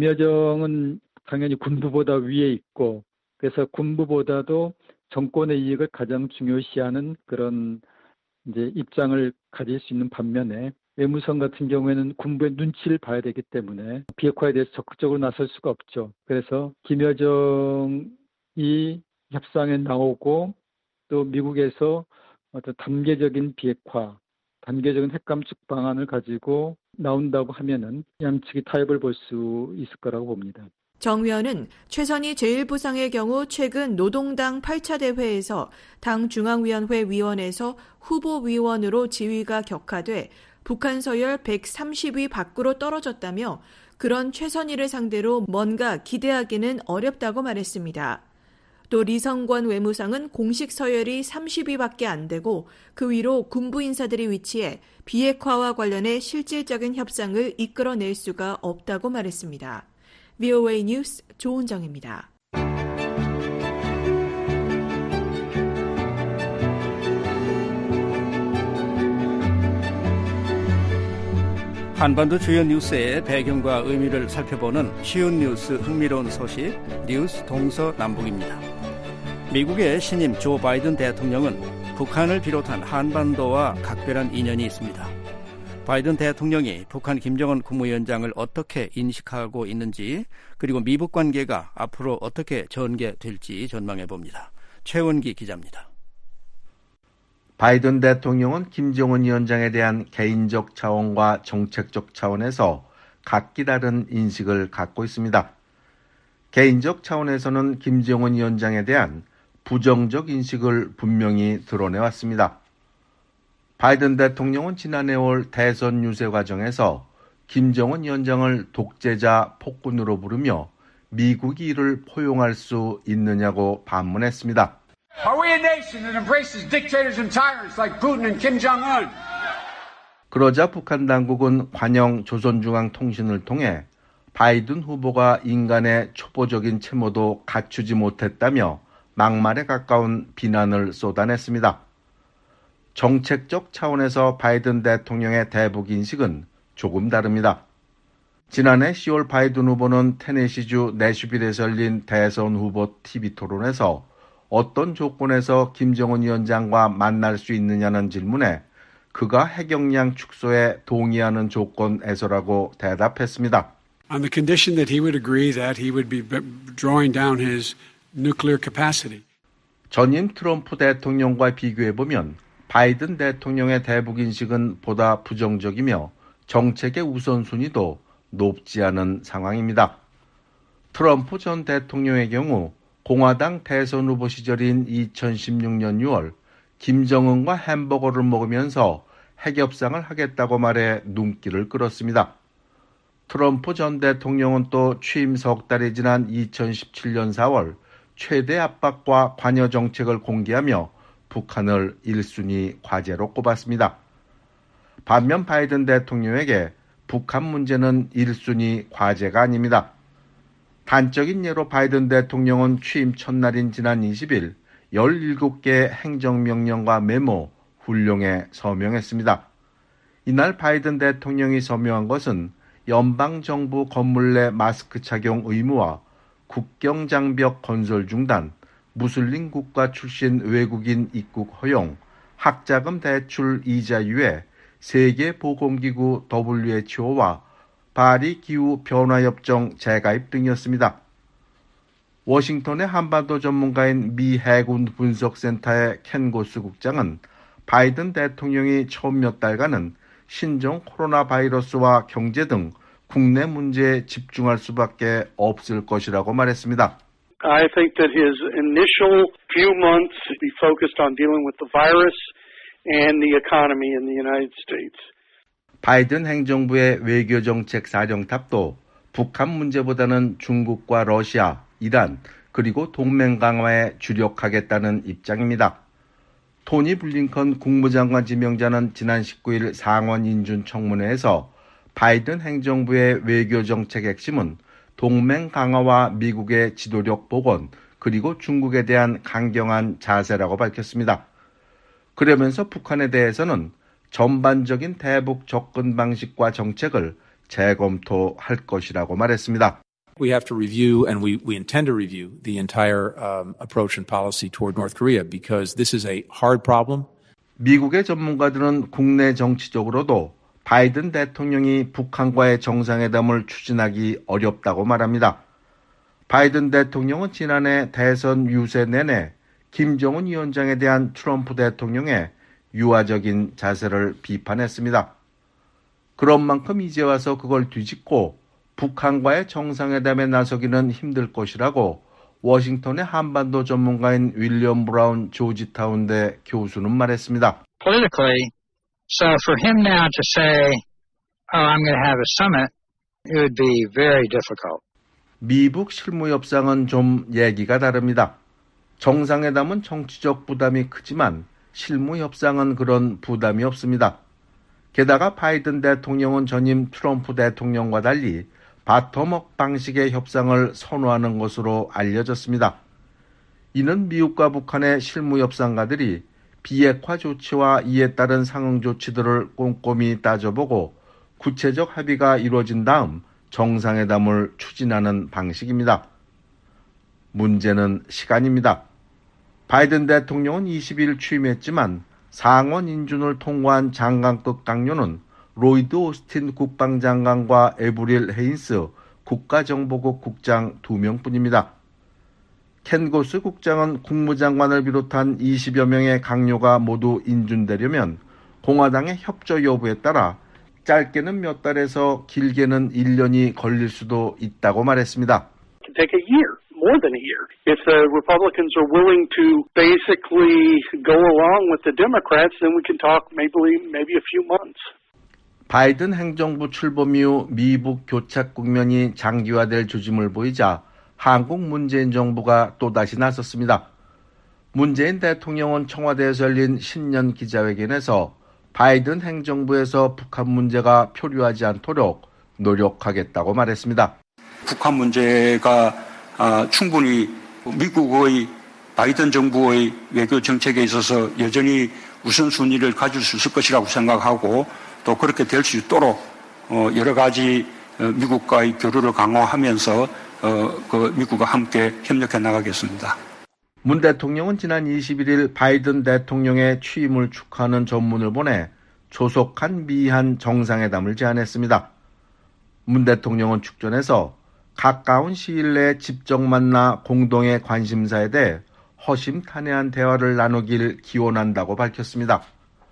김여정은 당연히 군부보다 위에 있고 그래서 군부보다도 정권의 이익을 가장 중요시하는 그런 이제 입장을 가질 수 있는 반면에 외무성 같은 경우에는 군부의 눈치를 봐야 되기 때문에 비핵화에 대해서 적극적으로 나설 수가 없죠. 그래서 김여정이 협상에 나오고 또 미국에서 어떤 단계적인 비핵화, 단계적인 핵감축 방안을 가지고 나온다고 하면은 양측이 타협을 볼 수 있을 거라고 봅니다. 정 위원은 최선희 제1부상의 경우 최근 노동당 8차 대회에서 당 중앙위원회 위원에서 후보위원으로 지위가 격하돼 북한 서열 130위 밖으로 떨어졌다며 그런 최선희를 상대로 뭔가 기대하기는 어렵다고 말했습니다. 또 리성권 외무상은 공식 서열이 30위밖에 안 되고 그 위로 군부 인사들이 위치해 비핵화와 관련해 실질적인 협상을 이끌어낼 수가 없다고 말했습니다. VOA 뉴스 조은정입니다. 한반도 주요 뉴스의 배경과 의미를 살펴보는 쉬운 뉴스 흥미로운 소식 뉴스 동서남북입니다. 미국의 신임 조 바이든 대통령은 북한을 비롯한 한반도와 각별한 인연이 있습니다. 바이든 대통령이 북한 김정은 국무위원장을 어떻게 인식하고 있는지 그리고 미북 관계가 앞으로 어떻게 전개될지 전망해 봅니다. 최원기 기자입니다. 바이든 대통령은 김정은 위원장에 대한 개인적 차원과 정책적 차원에서 각기 다른 인식을 갖고 있습니다. 개인적 차원에서는 김정은 위원장에 대한 부정적 인식을 분명히 드러내왔습니다. 바이든 대통령은 지난해 5월 대선 유세 과정에서 김정은 위원장을 독재자 폭군으로 부르며 미국이 이를 포용할 수 있느냐고 반문했습니다. Are we a nation that embraces dictators and tyrants like Putin and Kim Jong-un? 그러자 북한 당국은 관영 조선중앙통신을 통해 바이든 후보가 인간의 초보적인 채모도 갖추지 못했다며 막말에 가까운 비난을 쏟아냈습니다. 정책적 차원에서 바이든 대통령의 대북 인식은 조금 다릅니다. 지난해 10월 바이든 후보는 테네시주 내슈빌에서 열린 대선 후보 TV 토론에서 어떤 조건에서 김정은 위원장과 만날 수 있느냐는 질문에 그가 핵역량 축소에 동의하는 조건에서라고 대답했습니다. On the condition that he would agree that he would be drawing down his nuclear capacity. 전임 트럼프 대통령과 비교해보면 바이든 대통령의 대북 인식은 보다 부정적이며 정책의 우선순위도 높지 않은 상황입니다. 트럼프 전 대통령의 경우 공화당 대선 후보 시절인 2016년 6월 김정은과 햄버거를 먹으면서 핵협상을 하겠다고 말해 눈길을 끌었습니다. 트럼프 전 대통령은 또 취임 석 달이 지난 2017년 4월 최대 압박과 관여 정책을 공개하며 북한을 1순위 과제로 꼽았습니다. 반면 바이든 대통령에게 북한 문제는 1순위 과제가 아닙니다. 단적인 예로 바이든 대통령은 취임 첫날인 지난 20일 17개의 행정명령과 메모, 훈령에 서명했습니다. 이날 바이든 대통령이 서명한 것은 연방정부 건물 내 마스크 착용 의무와 국경장벽 건설 중단, 무슬림 국가 출신 외국인 입국 허용, 학자금 대출 이자 유예, 세계보건기구 WHO와 파리 기후변화협정 재가입 등이었습니다. 워싱턴의 한반도 전문가인 미 해군 분석센터의 켄 고스 국장은 바이든 대통령이 처음 몇 달간은 신종 코로나 바이러스와 경제 등 국내 문제에 집중할 수밖에 없을 것이라고 말했습니다. I think that his initial few months be focused on dealing with the virus and the economy in the United States. 바이든 행정부의 외교정책 사령탑도 북한 문제보다는 중국과 러시아, 이란, 그리고 동맹 강화에 주력하겠다는 입장입니다. 토니 블링컨 국무장관 지명자는 지난 19일 상원 인준 청문회에서 바이든 행정부의 외교정책 핵심은 동맹 강화와 미국의 지도력 복원, 그리고 중국에 대한 강경한 자세라고 밝혔습니다. 그러면서 북한에 대해서는 전반적인 대북 접근 방식과 정책을 재검토할 것이라고 말했습니다. We have to review, and we intend to review the entire approach and policy toward North Korea because this is a hard problem. 미국의 전문가들은 국내 정치적으로도 바이든 대통령이 북한과의 정상회담을 추진하기 어렵다고 말합니다. 바이든 대통령은 지난해 대선 유세 내내 김정은 위원장에 대한 트럼프 대통령의 유화적인 자세를 비판했습니다. 그런 만큼 이제 와서 그걸 뒤집고 북한과의 정상회담에 나서기는 힘들 것이라고 워싱턴의 한반도 전문가인 윌리엄 브라운 조지타운대 교수는 말했습니다. Politically, so for him now to say, "Oh, I'm going to have a summit," it would be very difficult. 미북 실무협상은 좀 얘기가 다릅니다. 정상회담은 정치적 부담이 크지만 실무협상은 그런 부담이 없습니다. 게다가 바이든 대통령은 전임 트럼프 대통령과 달리 바텀업 방식의 협상을 선호하는 것으로 알려졌습니다. 이는 미국과 북한의 실무협상가들이 비핵화 조치와 이에 따른 상응 조치들을 꼼꼼히 따져보고 구체적 합의가 이루어진 다음 정상회담을 추진하는 방식입니다. 문제는 시간입니다. 바이든 대통령은 20일 취임했지만 상원 인준을 통과한 장관급 강요는 로이드 오스틴 국방장관과 에브릴 헤인스 국가정보국 국장 2명뿐입니다. 켄 고스 국장은 국무장관을 비롯한 20여 명의 강요가 모두 인준되려면 공화당의 협조 여부에 따라 짧게는 몇 달에서 길게는 1년이 걸릴 수도 있다고 말했습니다. It can take a year, more than a year. If the Republicans are willing to basically go along with the Democrats, then we can talk maybe a few months. 바이든 행정부 출범 이후 미북 교착 국면이 장기화될 조짐을 보이자 한국 문재인 정부가 또다시 나섰습니다. 문재인 대통령은 청와대에서 열린 신년 기자회견에서 바이든 행정부에서 북한 문제가 표류하지 않도록 노력하겠다고 말했습니다. 북한 문제가 충분히 미국의 바이든 정부의 외교 정책에 있어서 여전히 우선순위를 가질 수 있을 것이라고 생각하고 또 그렇게 될 수 있도록 여러 가지 미국과의 교류를 강화하면서 미국과 함께 협력해 나가겠습니다. 문 대통령은 지난 21일 바이든 대통령의 취임을 축하하는 전문을 보내 조속한 미한 정상회담을 제안했습니다. 문 대통령은 축전에서 가까운 시일 내에 직접 만나 공동의 관심사에 대해 허심탄회한 대화를 나누길 기원한다고 밝혔습니다.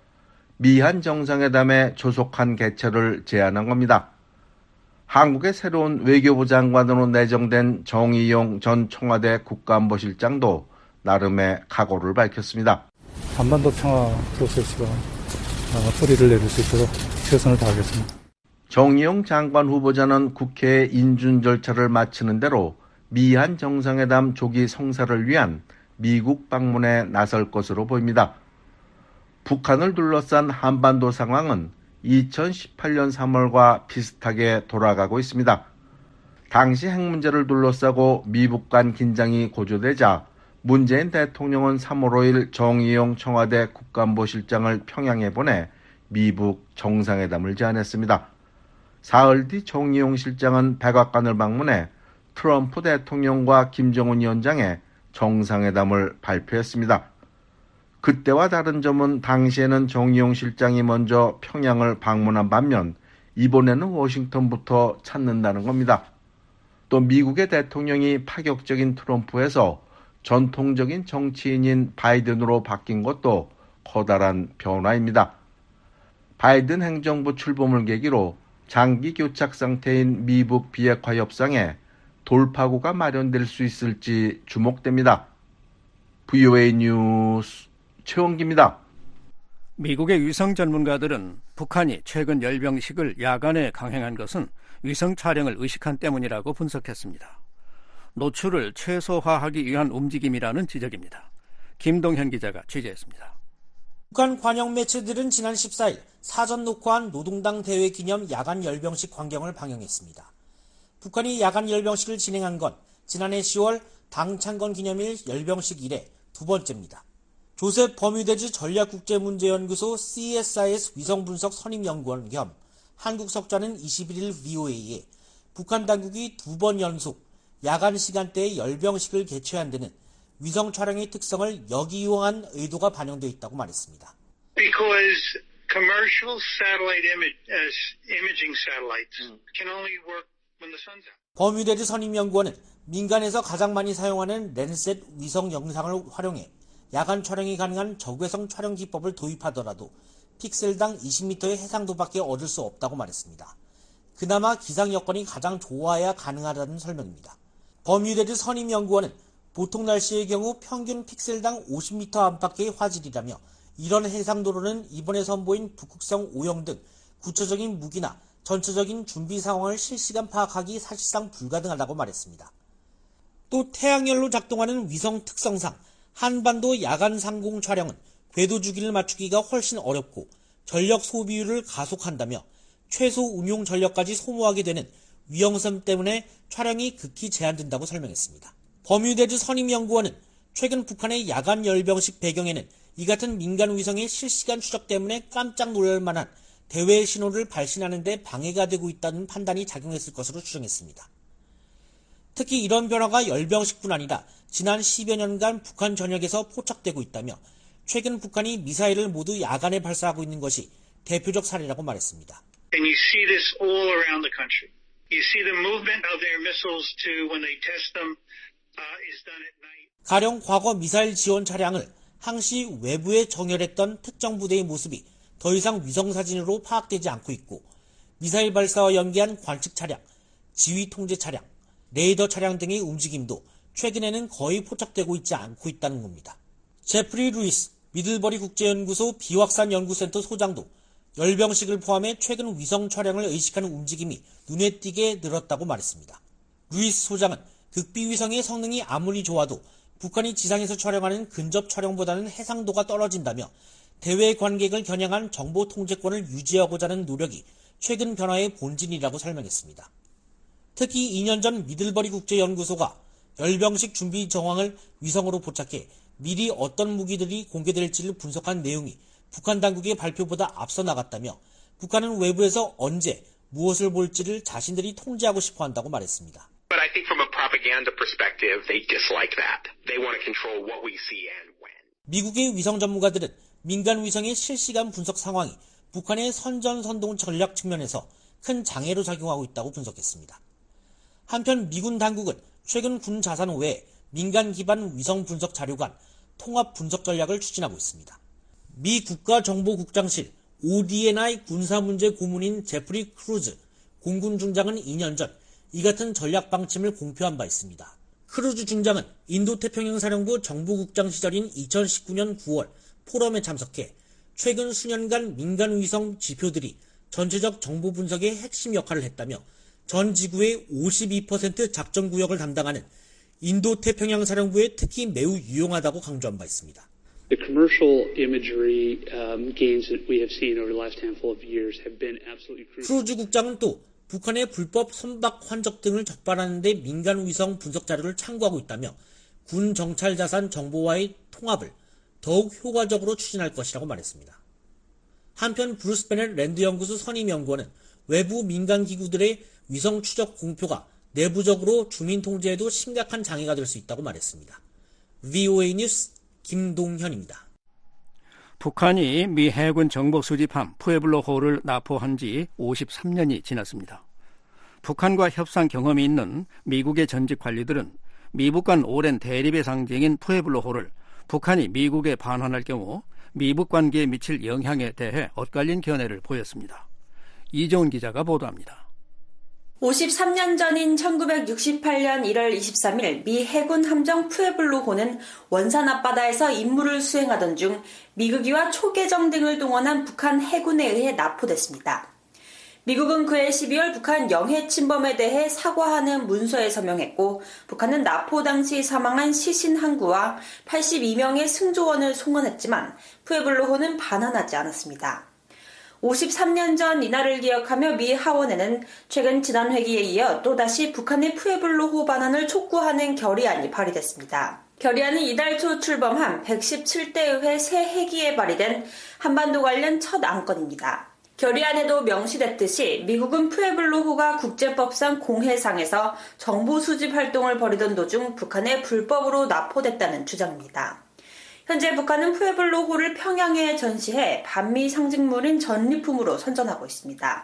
미한 정상회담의 조속한 개최를 제안한 겁니다. 한국의 새로운 외교부 장관으로 내정된 정의용 전 청와대 국가안보실장도 나름의 각오를 밝혔습니다. 한반도 평화 프로세스가 뿌리를 내릴 수 있도록 최선을 다하겠습니다. 정의용 장관 후보자는 국회 인준 절차를 마치는 대로 미한 정상회담 조기 성사를 위한 미국 방문에 나설 것으로 보입니다. 북한을 둘러싼 한반도 상황은 2018년 3월과 비슷하게 돌아가고 있습니다. 당시 핵 문제를 둘러싸고 미북 간 긴장이 고조되자 문재인 대통령은 3월 5일 정의용 청와대 국가안보실장을 평양에 보내 미북 정상회담을 제안했습니다. 사흘 뒤 정의용 실장은 백악관을 방문해 트럼프 대통령과 김정은 위원장의 정상회담을 발표했습니다. 그때와 다른 점은 당시에는 정의용 실장이 먼저 평양을 방문한 반면 이번에는 워싱턴부터 찾는다는 겁니다. 또 미국의 대통령이 파격적인 트럼프에서 전통적인 정치인인 바이든으로 바뀐 것도 커다란 변화입니다. 바이든 행정부 출범을 계기로 장기 교착 상태인 미북 비핵화 협상에 돌파구가 마련될 수 있을지 주목됩니다. VOA 뉴스 최원기입니다. 미국의 위성 전문가들은 북한이 최근 열병식을 야간에 강행한 것은 위성 촬영을 의식한 때문이라고 분석했습니다. 노출을 최소화하기 위한 움직임이라는 지적입니다. 김동현 기자가 취재했습니다. 북한 관영 매체들은 지난 14일 사전 녹화한 노동당 대회 기념 야간 열병식 광경을 방영했습니다. 북한이 야간 열병식을 진행한 건 지난해 10월 당 창건 기념일 열병식 이래 두 번째입니다. 조셉 버뮤데즈 전략국제문제연구소 CSIS 위성분석 선임연구원 겸 한국 석좌는 21일 VOA에 북한 당국이 두 번 연속 야간 시간대에 열병식을 개최한 데는 위성 촬영의 특성을 역이용한 의도가 반영되어 있다고 말했습니다. Because commercial satellite imaging satellites can only work when the sun's out. 버뮤데즈 선임연구원은 민간에서 가장 많이 사용하는 랜셋 위성 영상을 활용해 야간 촬영이 가능한 적외선 촬영 기법을 도입하더라도 픽셀당 20m의 해상도밖에 얻을 수 없다고 말했습니다. 그나마 기상 여건이 가장 좋아야 가능하다는 설명입니다. 버뮤데즈 선임연구원은 보통 날씨의 경우 평균 픽셀당 50m 안팎의 화질이라며 이런 해상도로는 이번에 선보인 북극성 오형 등 구체적인 무기나 전체적인 준비 상황을 실시간 파악하기 사실상 불가능하다고 말했습니다. 또 태양열로 작동하는 위성 특성상 한반도 야간 상공 촬영은 궤도 주기를 맞추기가 훨씬 어렵고 전력 소비율을 가속한다며 최소 운용 전력까지 소모하게 되는 위험성 때문에 촬영이 극히 제한된다고 설명했습니다. 버뮤데즈 선임연구원은 최근 북한의 야간 열병식 배경에는 이 같은 민간 위성의 실시간 추적 때문에 깜짝 놀랄 만한 대외 신호를 발신하는 데 방해가 되고 있다는 판단이 작용했을 것으로 추정했습니다. 특히 이런 변화가 열병식뿐 아니라 지난 10여 년간 북한 전역에서 포착되고 있다며 최근 북한이 미사일을 모두 야간에 발사하고 있는 것이 대표적 사례라고 말했습니다. And you see this all around the country. You see the movement of their missiles to when they test them is done at night. 가령 과거 미사일 지원 차량을 항시 외부에 정렬했던 특정 부대의 모습이 더 이상 위성사진으로 파악되지 않고 있고 미사일 발사와 연계한 관측 차량, 지휘 통제 차량, 레이더 차량 등의 움직임도 최근에는 거의 포착되고 있지 않고 있다는 겁니다. 제프리 루이스 미들버리 국제연구소 비확산 연구센터 소장도 열병식을 포함해 최근 위성 촬영을 의식하는 움직임이 눈에 띄게 늘었다고 말했습니다. 루이스 소장은 극비 위성의 성능이 아무리 좋아도 북한이 지상에서 촬영하는 근접 촬영보다는 해상도가 떨어진다며 대외 관객을 겨냥한 정보 통제권을 유지하고자 하는 노력이 최근 변화의 본질이라고 설명했습니다. 특히 2년 전 미들버리 국제연구소가 열병식 준비 정황을 위성으로 포착해 미리 어떤 무기들이 공개될지를 분석한 내용이 북한 당국의 발표보다 앞서 나갔다며 북한은 외부에서 언제 무엇을 볼지를 자신들이 통제하고 싶어 한다고 말했습니다. But I think from a propaganda perspective, they dislike that. They want to control what we see and when. 미국의 위성 전문가들은 민간 위성의 실시간 분석 상황이 북한의 선전선동 전략 측면에서 큰 장애로 작용하고 있다고 분석했습니다. 한편 미군 당국은 최근 군 자산 외에 민간 기반 위성 분석 자료관 통합 분석 전략을 추진하고 있습니다. 미 국가정보국장실 ODNI 군사문제 고문인 제프리 크루즈 공군 중장은 2년 전 이 같은 전략 방침을 공표한 바 있습니다. 크루즈 중장은 인도태평양사령부 정보국장 시절인 2019년 9월 포럼에 참석해 최근 수년간 민간 위성 지표들이 전체적 정보 분석의 핵심 역할을 했다며 전 지구의 52% 작전구역을 담당하는 인도태평양사령부에 특히 매우 유용하다고 강조한 바 있습니다. The commercial imagery gains that we have seen over the last handful of years have been absolutely crucial. 크루즈 국장은 또 북한의 불법 선박 환적 등을 적발하는 데 민간 위성 분석 자료를 참고하고 있다며 군 정찰 자산 정보와의 통합을 더욱 효과적으로 추진할 것이라고 말했습니다. 한편 브루스 베넷 랜드 연구소 선임 연구원은 외부 민간 기구들의 위성 추적 공표가 내부적으로 주민 통제에도 심각한 장애가 될 수 있다고 말했습니다. VOA 뉴스 김동현입니다. 북한이 미 해군 정보 수집함 푸에블로호를 납포한 지 53년이 지났습니다. 북한과 협상 경험이 있는 미국의 전직 관리들은 미북 간 오랜 대립의 상징인 푸에블로호를 북한이 미국에 반환할 경우 미북 관계에 미칠 영향에 대해 엇갈린 견해를 보였습니다. 이정훈 기자가 보도합니다. 53년 전인 1968년 1월 23일 미 해군 함정 푸에블로호는 원산 앞바다에서 임무를 수행하던 중 미국이와 초계정 등을 동원한 북한 해군에 의해 납포됐습니다. 미국은 그해 12월 북한 영해 침범에 대해 사과하는 문서에 서명했고 북한은 납포 당시 사망한 시신 항구와 82명의 승조원을 송환했지만 푸에블로호는 반환하지 않았습니다. 53년 전 이날을 기억하며 미 하원에는 최근 지난 회기에 이어 또다시 북한의 푸에블로호 반환을 촉구하는 결의안이 발의됐습니다. 결의안은 이달 초 출범한 117대 의회 새 회기에 발의된 한반도 관련 첫 안건입니다. 결의안에도 명시됐듯이 미국은 푸에블로호가 국제법상 공해상에서 정보 수집 활동을 벌이던 도중 북한에 불법으로 납포됐다는 주장입니다. 현재 북한은 푸에블로호를 평양에 전시해 반미 상징물인 전리품으로 선전하고 있습니다.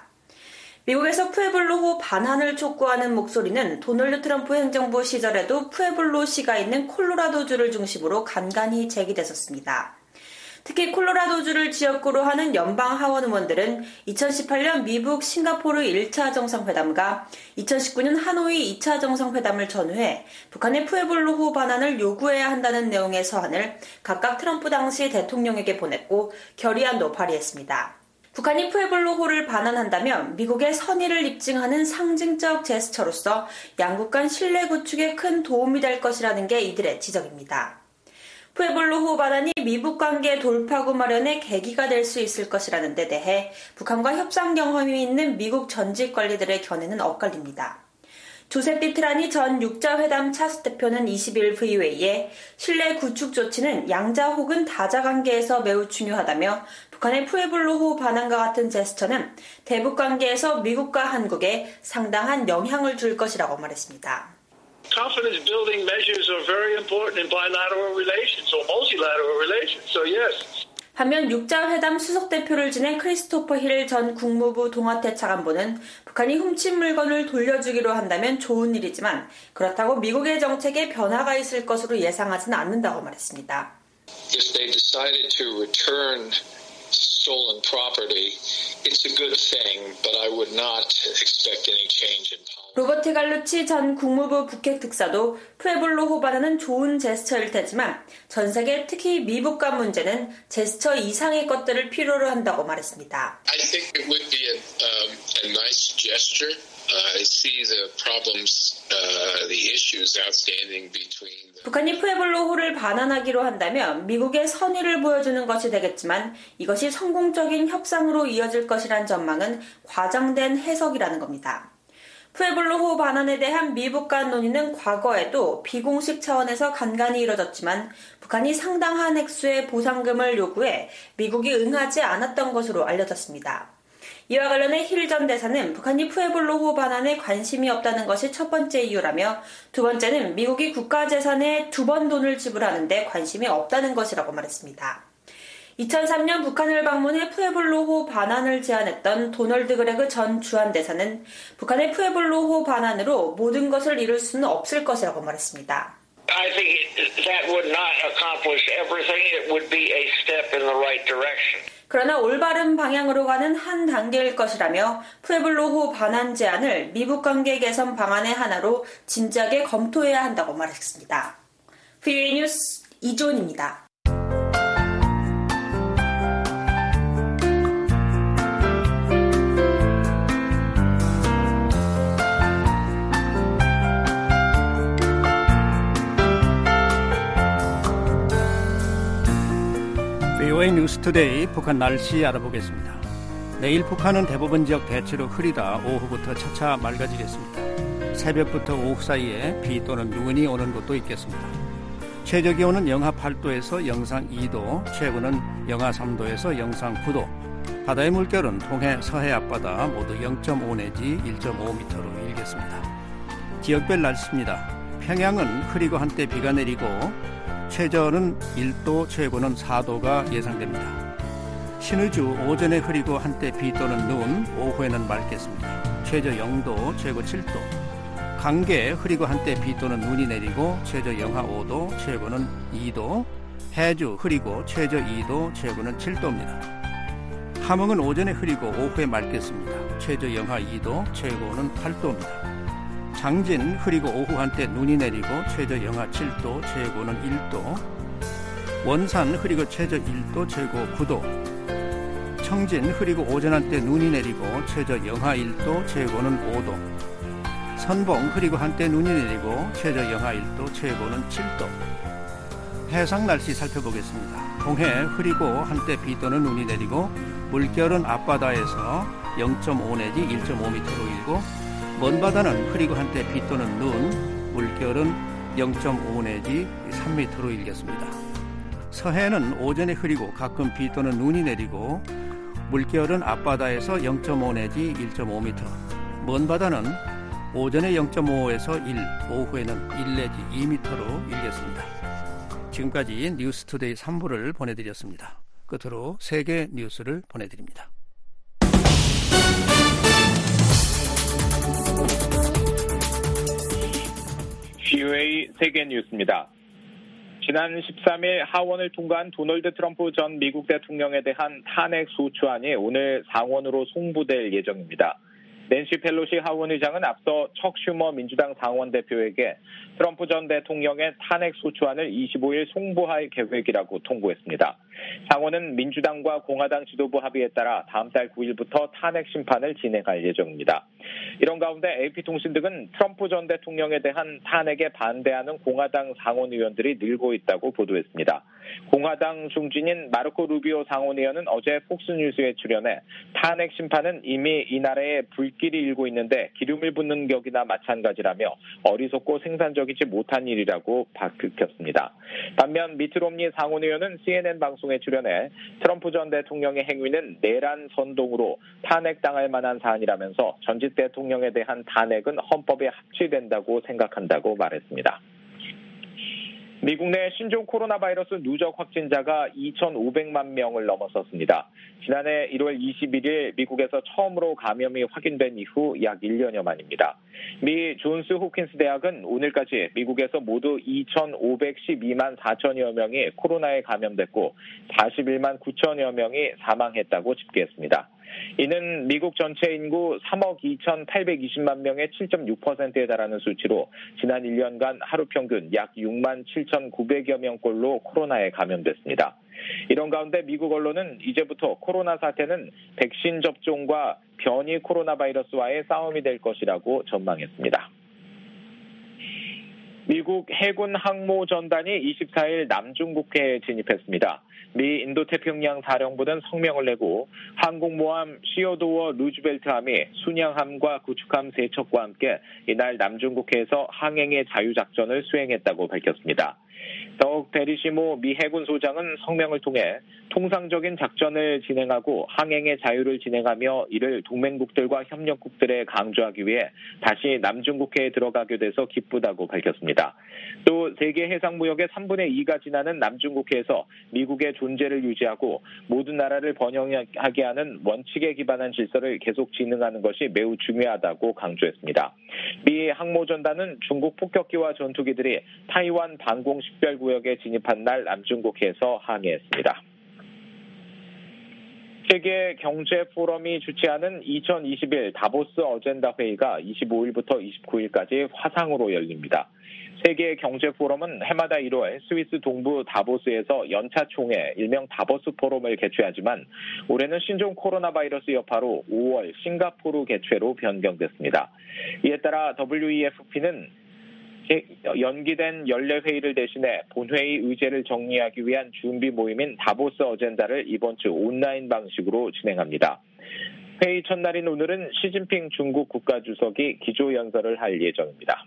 미국에서 푸에블로호 반환을 촉구하는 목소리는 도널드 트럼프 행정부 시절에도 푸에블로시가 있는 콜로라도주를 중심으로 간간히 제기됐었습니다. 특히 콜로라도주를 지역구로 하는 연방 하원 의원들은 2018년 미북 싱가포르 1차 정상회담과 2019년 하노이 2차 정상회담을 전후해 북한의 푸에블로호 반환을 요구해야 한다는 내용의 서한을 각각 트럼프 당시 대통령에게 보냈고 결의안도 발의했습니다. 북한이 푸에블로호를 반환한다면 미국의 선의를 입증하는 상징적 제스처로서 양국 간 신뢰 구축에 큰 도움이 될 것이라는 게 이들의 지적입니다. 푸에블로호 반환이 미북 관계 돌파구 마련의 계기가 될 수 있을 것이라는 데 대해 북한과 협상 경험이 있는 미국 전직 관리들의 견해는 엇갈립니다. 조셉 비트라니 전 육자회담 차스 대표는 20일 VOA에 신뢰 구축 조치는 양자 혹은 다자 관계에서 매우 중요하다며 북한의 푸에블로호 반환과 같은 제스처는 대북 관계에서 미국과 한국에 상당한 영향을 줄 것이라고 말했습니다. Confidence building measures are very important in bilateral relations or multilateral relations. So yes. 반면 육자회담 수석대표를 지낸 크리스토퍼 힐 전 국무부 동아태 차관보는 북한이 훔친 물건을 돌려주기로 한다면 좋은 일이지만 그렇다고 미국의 정책에 변화가 있을 것으로 예상하지는 않는다고 말했습니다. If they decided to return stolen property, it's a good thing, but I would not expect any change in policy. 로버트 갈루치 전 국무부 북핵 특사도 푸에블로호 반환은 좋은 제스처일 테지만 전 세계 특히 미북 간 문제는 제스처 이상의 것들을 필요로 한다고 말했습니다. I think it would be a nice gesture, see the problems, the issues outstanding between them. 북한이 푸에블로호를 반환하기로 한다면 미국의 선의를 보여주는 것이 되겠지만 이것이 성공적인 협상으로 이어질 것이란 전망은 과장된 해석이라는 겁니다. 푸에블로호 반환에 대한 미북 간 논의는 과거에도 비공식 차원에서 간간히 이뤄졌지만 북한이 상당한 액수의 보상금을 요구해 미국이 응하지 않았던 것으로 알려졌습니다. 이와 관련해 힐 전 대사는 북한이 푸에블로호 반환에 관심이 없다는 것이 첫 번째 이유라며 두 번째는 미국이 국가재산에 2번 돈을 지불하는데 관심이 없다는 것이라고 말했습니다. 2003년 북한을 방문해 푸에블로호 반환을 제안했던 도널드 그레그 전 주한대사는 북한의 푸에블로호 반환으로 모든 것을 이룰 수는 없을 것이라고 말했습니다. I think that would not accomplish everything. It would be a step in the right direction. 그러나 올바른 방향으로 가는 한 단계일 것이라며 푸에블로호 반환 제안을 미북 관계 개선 방안의 하나로 진지하게 검토해야 한다고 말했습니다. VOA 뉴스 이존입니다. VOA 뉴스투데이 북한 날씨 알아보겠습니다. 내일 북한은 대부분 지역 대체로 흐리다 오후부터 차차 맑아지겠습니다. 새벽부터 오후 사이에 비 또는 눈이 오는 곳도 있겠습니다. 최저 기온은 영하 8도에서 영상 2도, 최고는 영하 3도에서 영상 9도. 바다의 물결은 동해 서해 앞바다 모두 0.5 내지 1.5m로 일겠습니다. 지역별 날씨입니다. 평양은 흐리고 한때 비가 내리고 최저는 1도, 최고는 4도가 예상됩니다. 신의주 오전에 흐리고 한때 비 또는 눈, 오후에는 맑겠습니다. 최저 0도, 최고 7도. 강계 흐리고 한때 비 또는 눈이 내리고 최저 영하 5도, 최고는 2도. 해주 흐리고 최저 2도, 최고는 7도입니다. 함흥은 오전에 흐리고 오후에 맑겠습니다. 최저 영하 2도, 최고는 8도입니다. 장진 흐리고 오후 한때 눈이 내리고 최저 영하 7도, 최고는 1도. 원산 흐리고 최저 1도, 최고 9도. 청진 흐리고 오전 한때 눈이 내리고 최저 영하 1도, 최고는 5도. 선봉 흐리고 한때 눈이 내리고 최저 영하 1도, 최고는 7도. 해상 날씨 살펴보겠습니다. 동해 흐리고 한때 비 또는 눈이 내리고 물결은 앞바다에서 0.5 내지 1.5m로 일고 먼 바다는 흐리고 한때 비 또는 눈, 물결은 0.5 내지 3m로 일겠습니다. 서해는 오전에 흐리고 가끔 비 또는 눈이 내리고 물결은 앞바다에서 0.5 내지 1.5m. 먼 바다는 오전에 0.5에서 1, 오후에는 1 내지 2m로 일겠습니다. 지금까지 뉴스투데이 3부를 보내드렸습니다. 끝으로 세계 뉴스를 보내드립니다. VOA 세계 뉴스입니다. 지난 13일 하원을 통과한 도널드 트럼프 전 미국 대통령에 대한 탄핵 소추안이 오늘 상원으로 송부될 예정입니다. 낸시 펠로시 하원 의장은 앞서 척 슈머 민주당 상원 대표에게 트럼프 전 대통령의 탄핵 소추안을 25일 송부할 계획이라고 통보했습니다. 상원은 민주당과 공화당 지도부 합의에 따라 다음 달 9일부터 탄핵 심판을 진행할 예정입니다. 이런 가운데 AP통신 등은 트럼프 전 대통령에 대한 탄핵에 반대하는 공화당 상원 의원들이 늘고 있다고 보도했습니다. 공화당 중진인 마르코 루비오 상원 의원은 어제 폭스뉴스에 출연해 탄핵 심판은 이미 이 나라에 불길이 일고 있는데 기름을 붓는 격이나 마찬가지라며 어리석고 생산적이지 못한 일이라고 밝혔습니다. 반면 미트 롬니 상원 의원은 CNN 방송에 출연해 트럼프 전 대통령의 행위는 내란 선동으로 탄핵당할 만한 사안이라면서 전직 대통령에 대한 탄핵은 헌법에 합치된다고 생각한다고 말했습니다. 미국 내 신종 코로나 바이러스 누적 확진자가 2,500만 명을 넘어섰습니다. 지난해 1월 21일 미국에서 처음으로 감염이 확인된 이후 약 1년여 만입니다. 미 존스 호킨스 대학은 오늘까지 미국에서 모두 2,512만 4천여 명이 코로나에 감염됐고 41만 9천여 명이 사망했다고 집계했습니다. 이는 미국 전체 인구 3억 2,820만 명의 7.6%에 달하는 수치로 지난 1년간 하루 평균 약 6만 7,900여 명꼴로 코로나에 감염됐습니다. 이런 가운데 미국 언론은 이제부터 코로나 사태는 백신 접종과 변이 코로나 바이러스와의 싸움이 될 것이라고 전망했습니다. 미국 해군 항모전단이 24일 남중국해에 진입했습니다. 미 인도태평양 사령부는 성명을 내고 항공모함 시어도어 루즈벨트함이 순양함과 구축함 3척과 함께 이날 남중국해에서 항행의 자유작전을 수행했다고 밝혔습니다. 더욱 베리시모 미 해군 소장은 성명을 통해 통상적인 작전을 진행하고 항행의 자유를 진행하며 이를 동맹국들과 협력국들에 강조하기 위해 다시 남중국해에 들어가게 돼서 기쁘다고 밝혔습니다. 또 세계 해상무역의 3분의 2가 지나는 남중국해에서 미국의 존재를 유지하고 모든 나라를 번영하게 하는 원칙에 기반한 질서를 계속 진행하는 것이 매우 중요하다고 강조했습니다. 미 항모전단은 중국 폭격기와 전투기들이 타이완 방공 식별구역에 진입한 날 남중국해에서 항해했습니다. 세계 경제 포럼이 주최하는 2021 다보스 어젠다 회의가 25일부터 29일까지 화상으로 열립니다. 세계 경제 포럼은 해마다 1월 스위스 동부 다보스에서 연차 총회 일명 다보스 포럼을 개최하지만 올해는 신종 코로나 바이러스 여파로 5월 싱가포르 개최로 변경됐습니다. 이에 따라 WEFP는 연기된 연례 회의를 대신해 본회의 의제를 정리하기 위한 준비 모임인 다보스 어젠다를 이번 주 온라인 방식으로 진행합니다. 회의 첫날인 오늘은 시진핑 중국 국가주석이 기조연설을 할 예정입니다.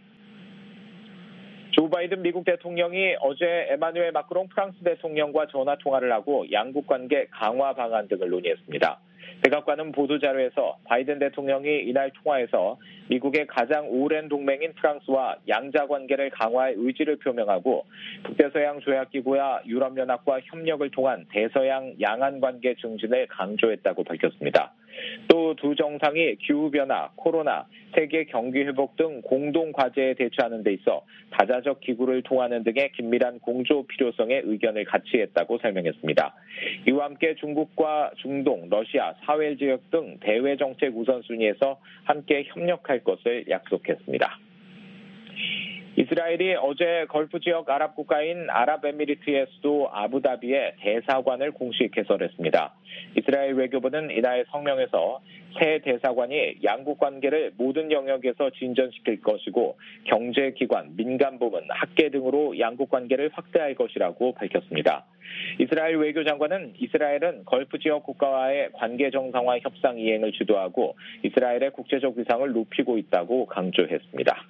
조 바이든 미국 대통령이 어제 에마누엘 마크롱 프랑스 대통령과 전화통화를 하고 양국 관계 강화 방안 등을 논의했습니다. 백악관은 보도자료에서 바이든 대통령이 이날 통화에서 미국의 가장 오랜 동맹인 프랑스와 양자 관계를 강화할 의지를 표명하고 북대서양 조약기구와 유럽연합과 협력을 통한 대서양 양안 관계 증진을 강조했다고 밝혔습니다. 또 두 정상이 기후변화, 코로나, 세계 경기 회복 등 공동 과제에 대처하는 데 있어 다자적 기구를 통하는 등의 긴밀한 공조 필요성에 의견을 같이 했다고 설명했습니다. 이와 함께 중국과 중동, 러시아, 사헬 지역 등 대외 정책 우선순위에서 함께 협력할 것을 약속했습니다. 이스라엘이 어제 걸프 지역 아랍 국가인 아랍에미리트의 수도 아부다비에 대사관을 공식 개설했습니다. 이스라엘 외교부는 이날 성명에서 새 대사관이 양국 관계를 모든 영역에서 진전시킬 것이고 경제기관, 민간부문, 학계 등으로 양국 관계를 확대할 것이라고 밝혔습니다. 이스라엘 외교장관은 이스라엘은 걸프 지역 국가와의 관계 정상화 협상 이행을 주도하고 이스라엘의 국제적 위상을 높이고 있다고 강조했습니다.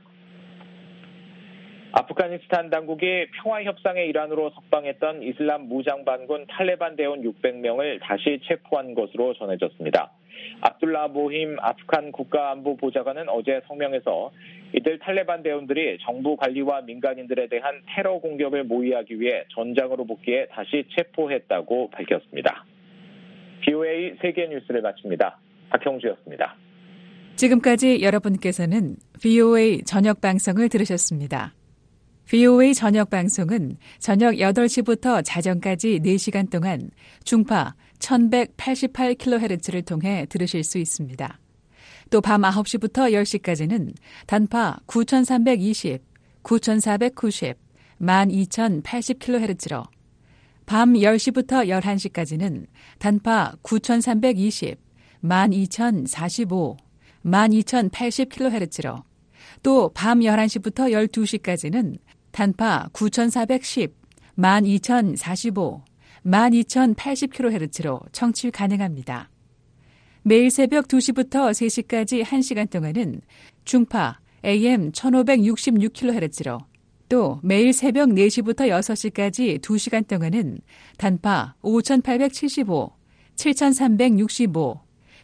아프가니스탄 당국이 평화협상의 일환으로 석방했던 이슬람 무장반군 탈레반 대원 600명을 다시 체포한 것으로 전해졌습니다. 압둘라 모힘 아프간 국가안보보좌관은 어제 성명에서 이들 탈레반 대원들이 정부 관리와 민간인들에 대한 테러 공격을 모의하기 위해 전장으로 복귀해 다시 체포했다고 밝혔습니다. BOA 세계뉴스를 마칩니다. 박형주였습니다. 지금까지 여러분께서는 BOA 저녁 방송을 들으셨습니다. VOA 저녁 방송은 저녁 8시부터 자정까지 4시간 동안 중파 1188kHz를 통해 들으실 수 있습니다. 또 밤 9시부터 10시까지는 단파 9320, 9490, 12080kHz로 밤 10시부터 11시까지는 단파 9320, 12045, 12080kHz로 또 밤 11시부터 12시까지는 단파 9410, 12045, 12080kHz로 청취 가능합니다. 매일 새벽 2시부터 3시까지 1시간 동안은 중파 AM 1566kHz로 또 매일 새벽 4시부터 6시까지 2시간 동안은 단파 5875, 7365,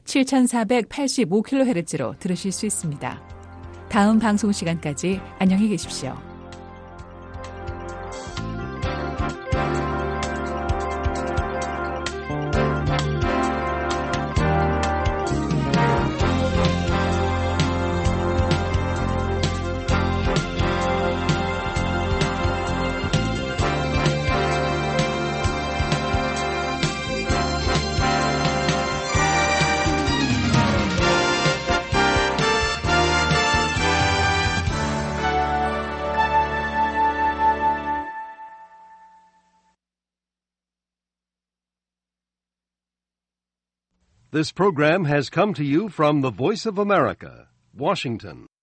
7485kHz로 들으실 수 있습니다. 다음 방송 시간까지 안녕히 계십시오. This program has come to you from the Voice of America, Washington.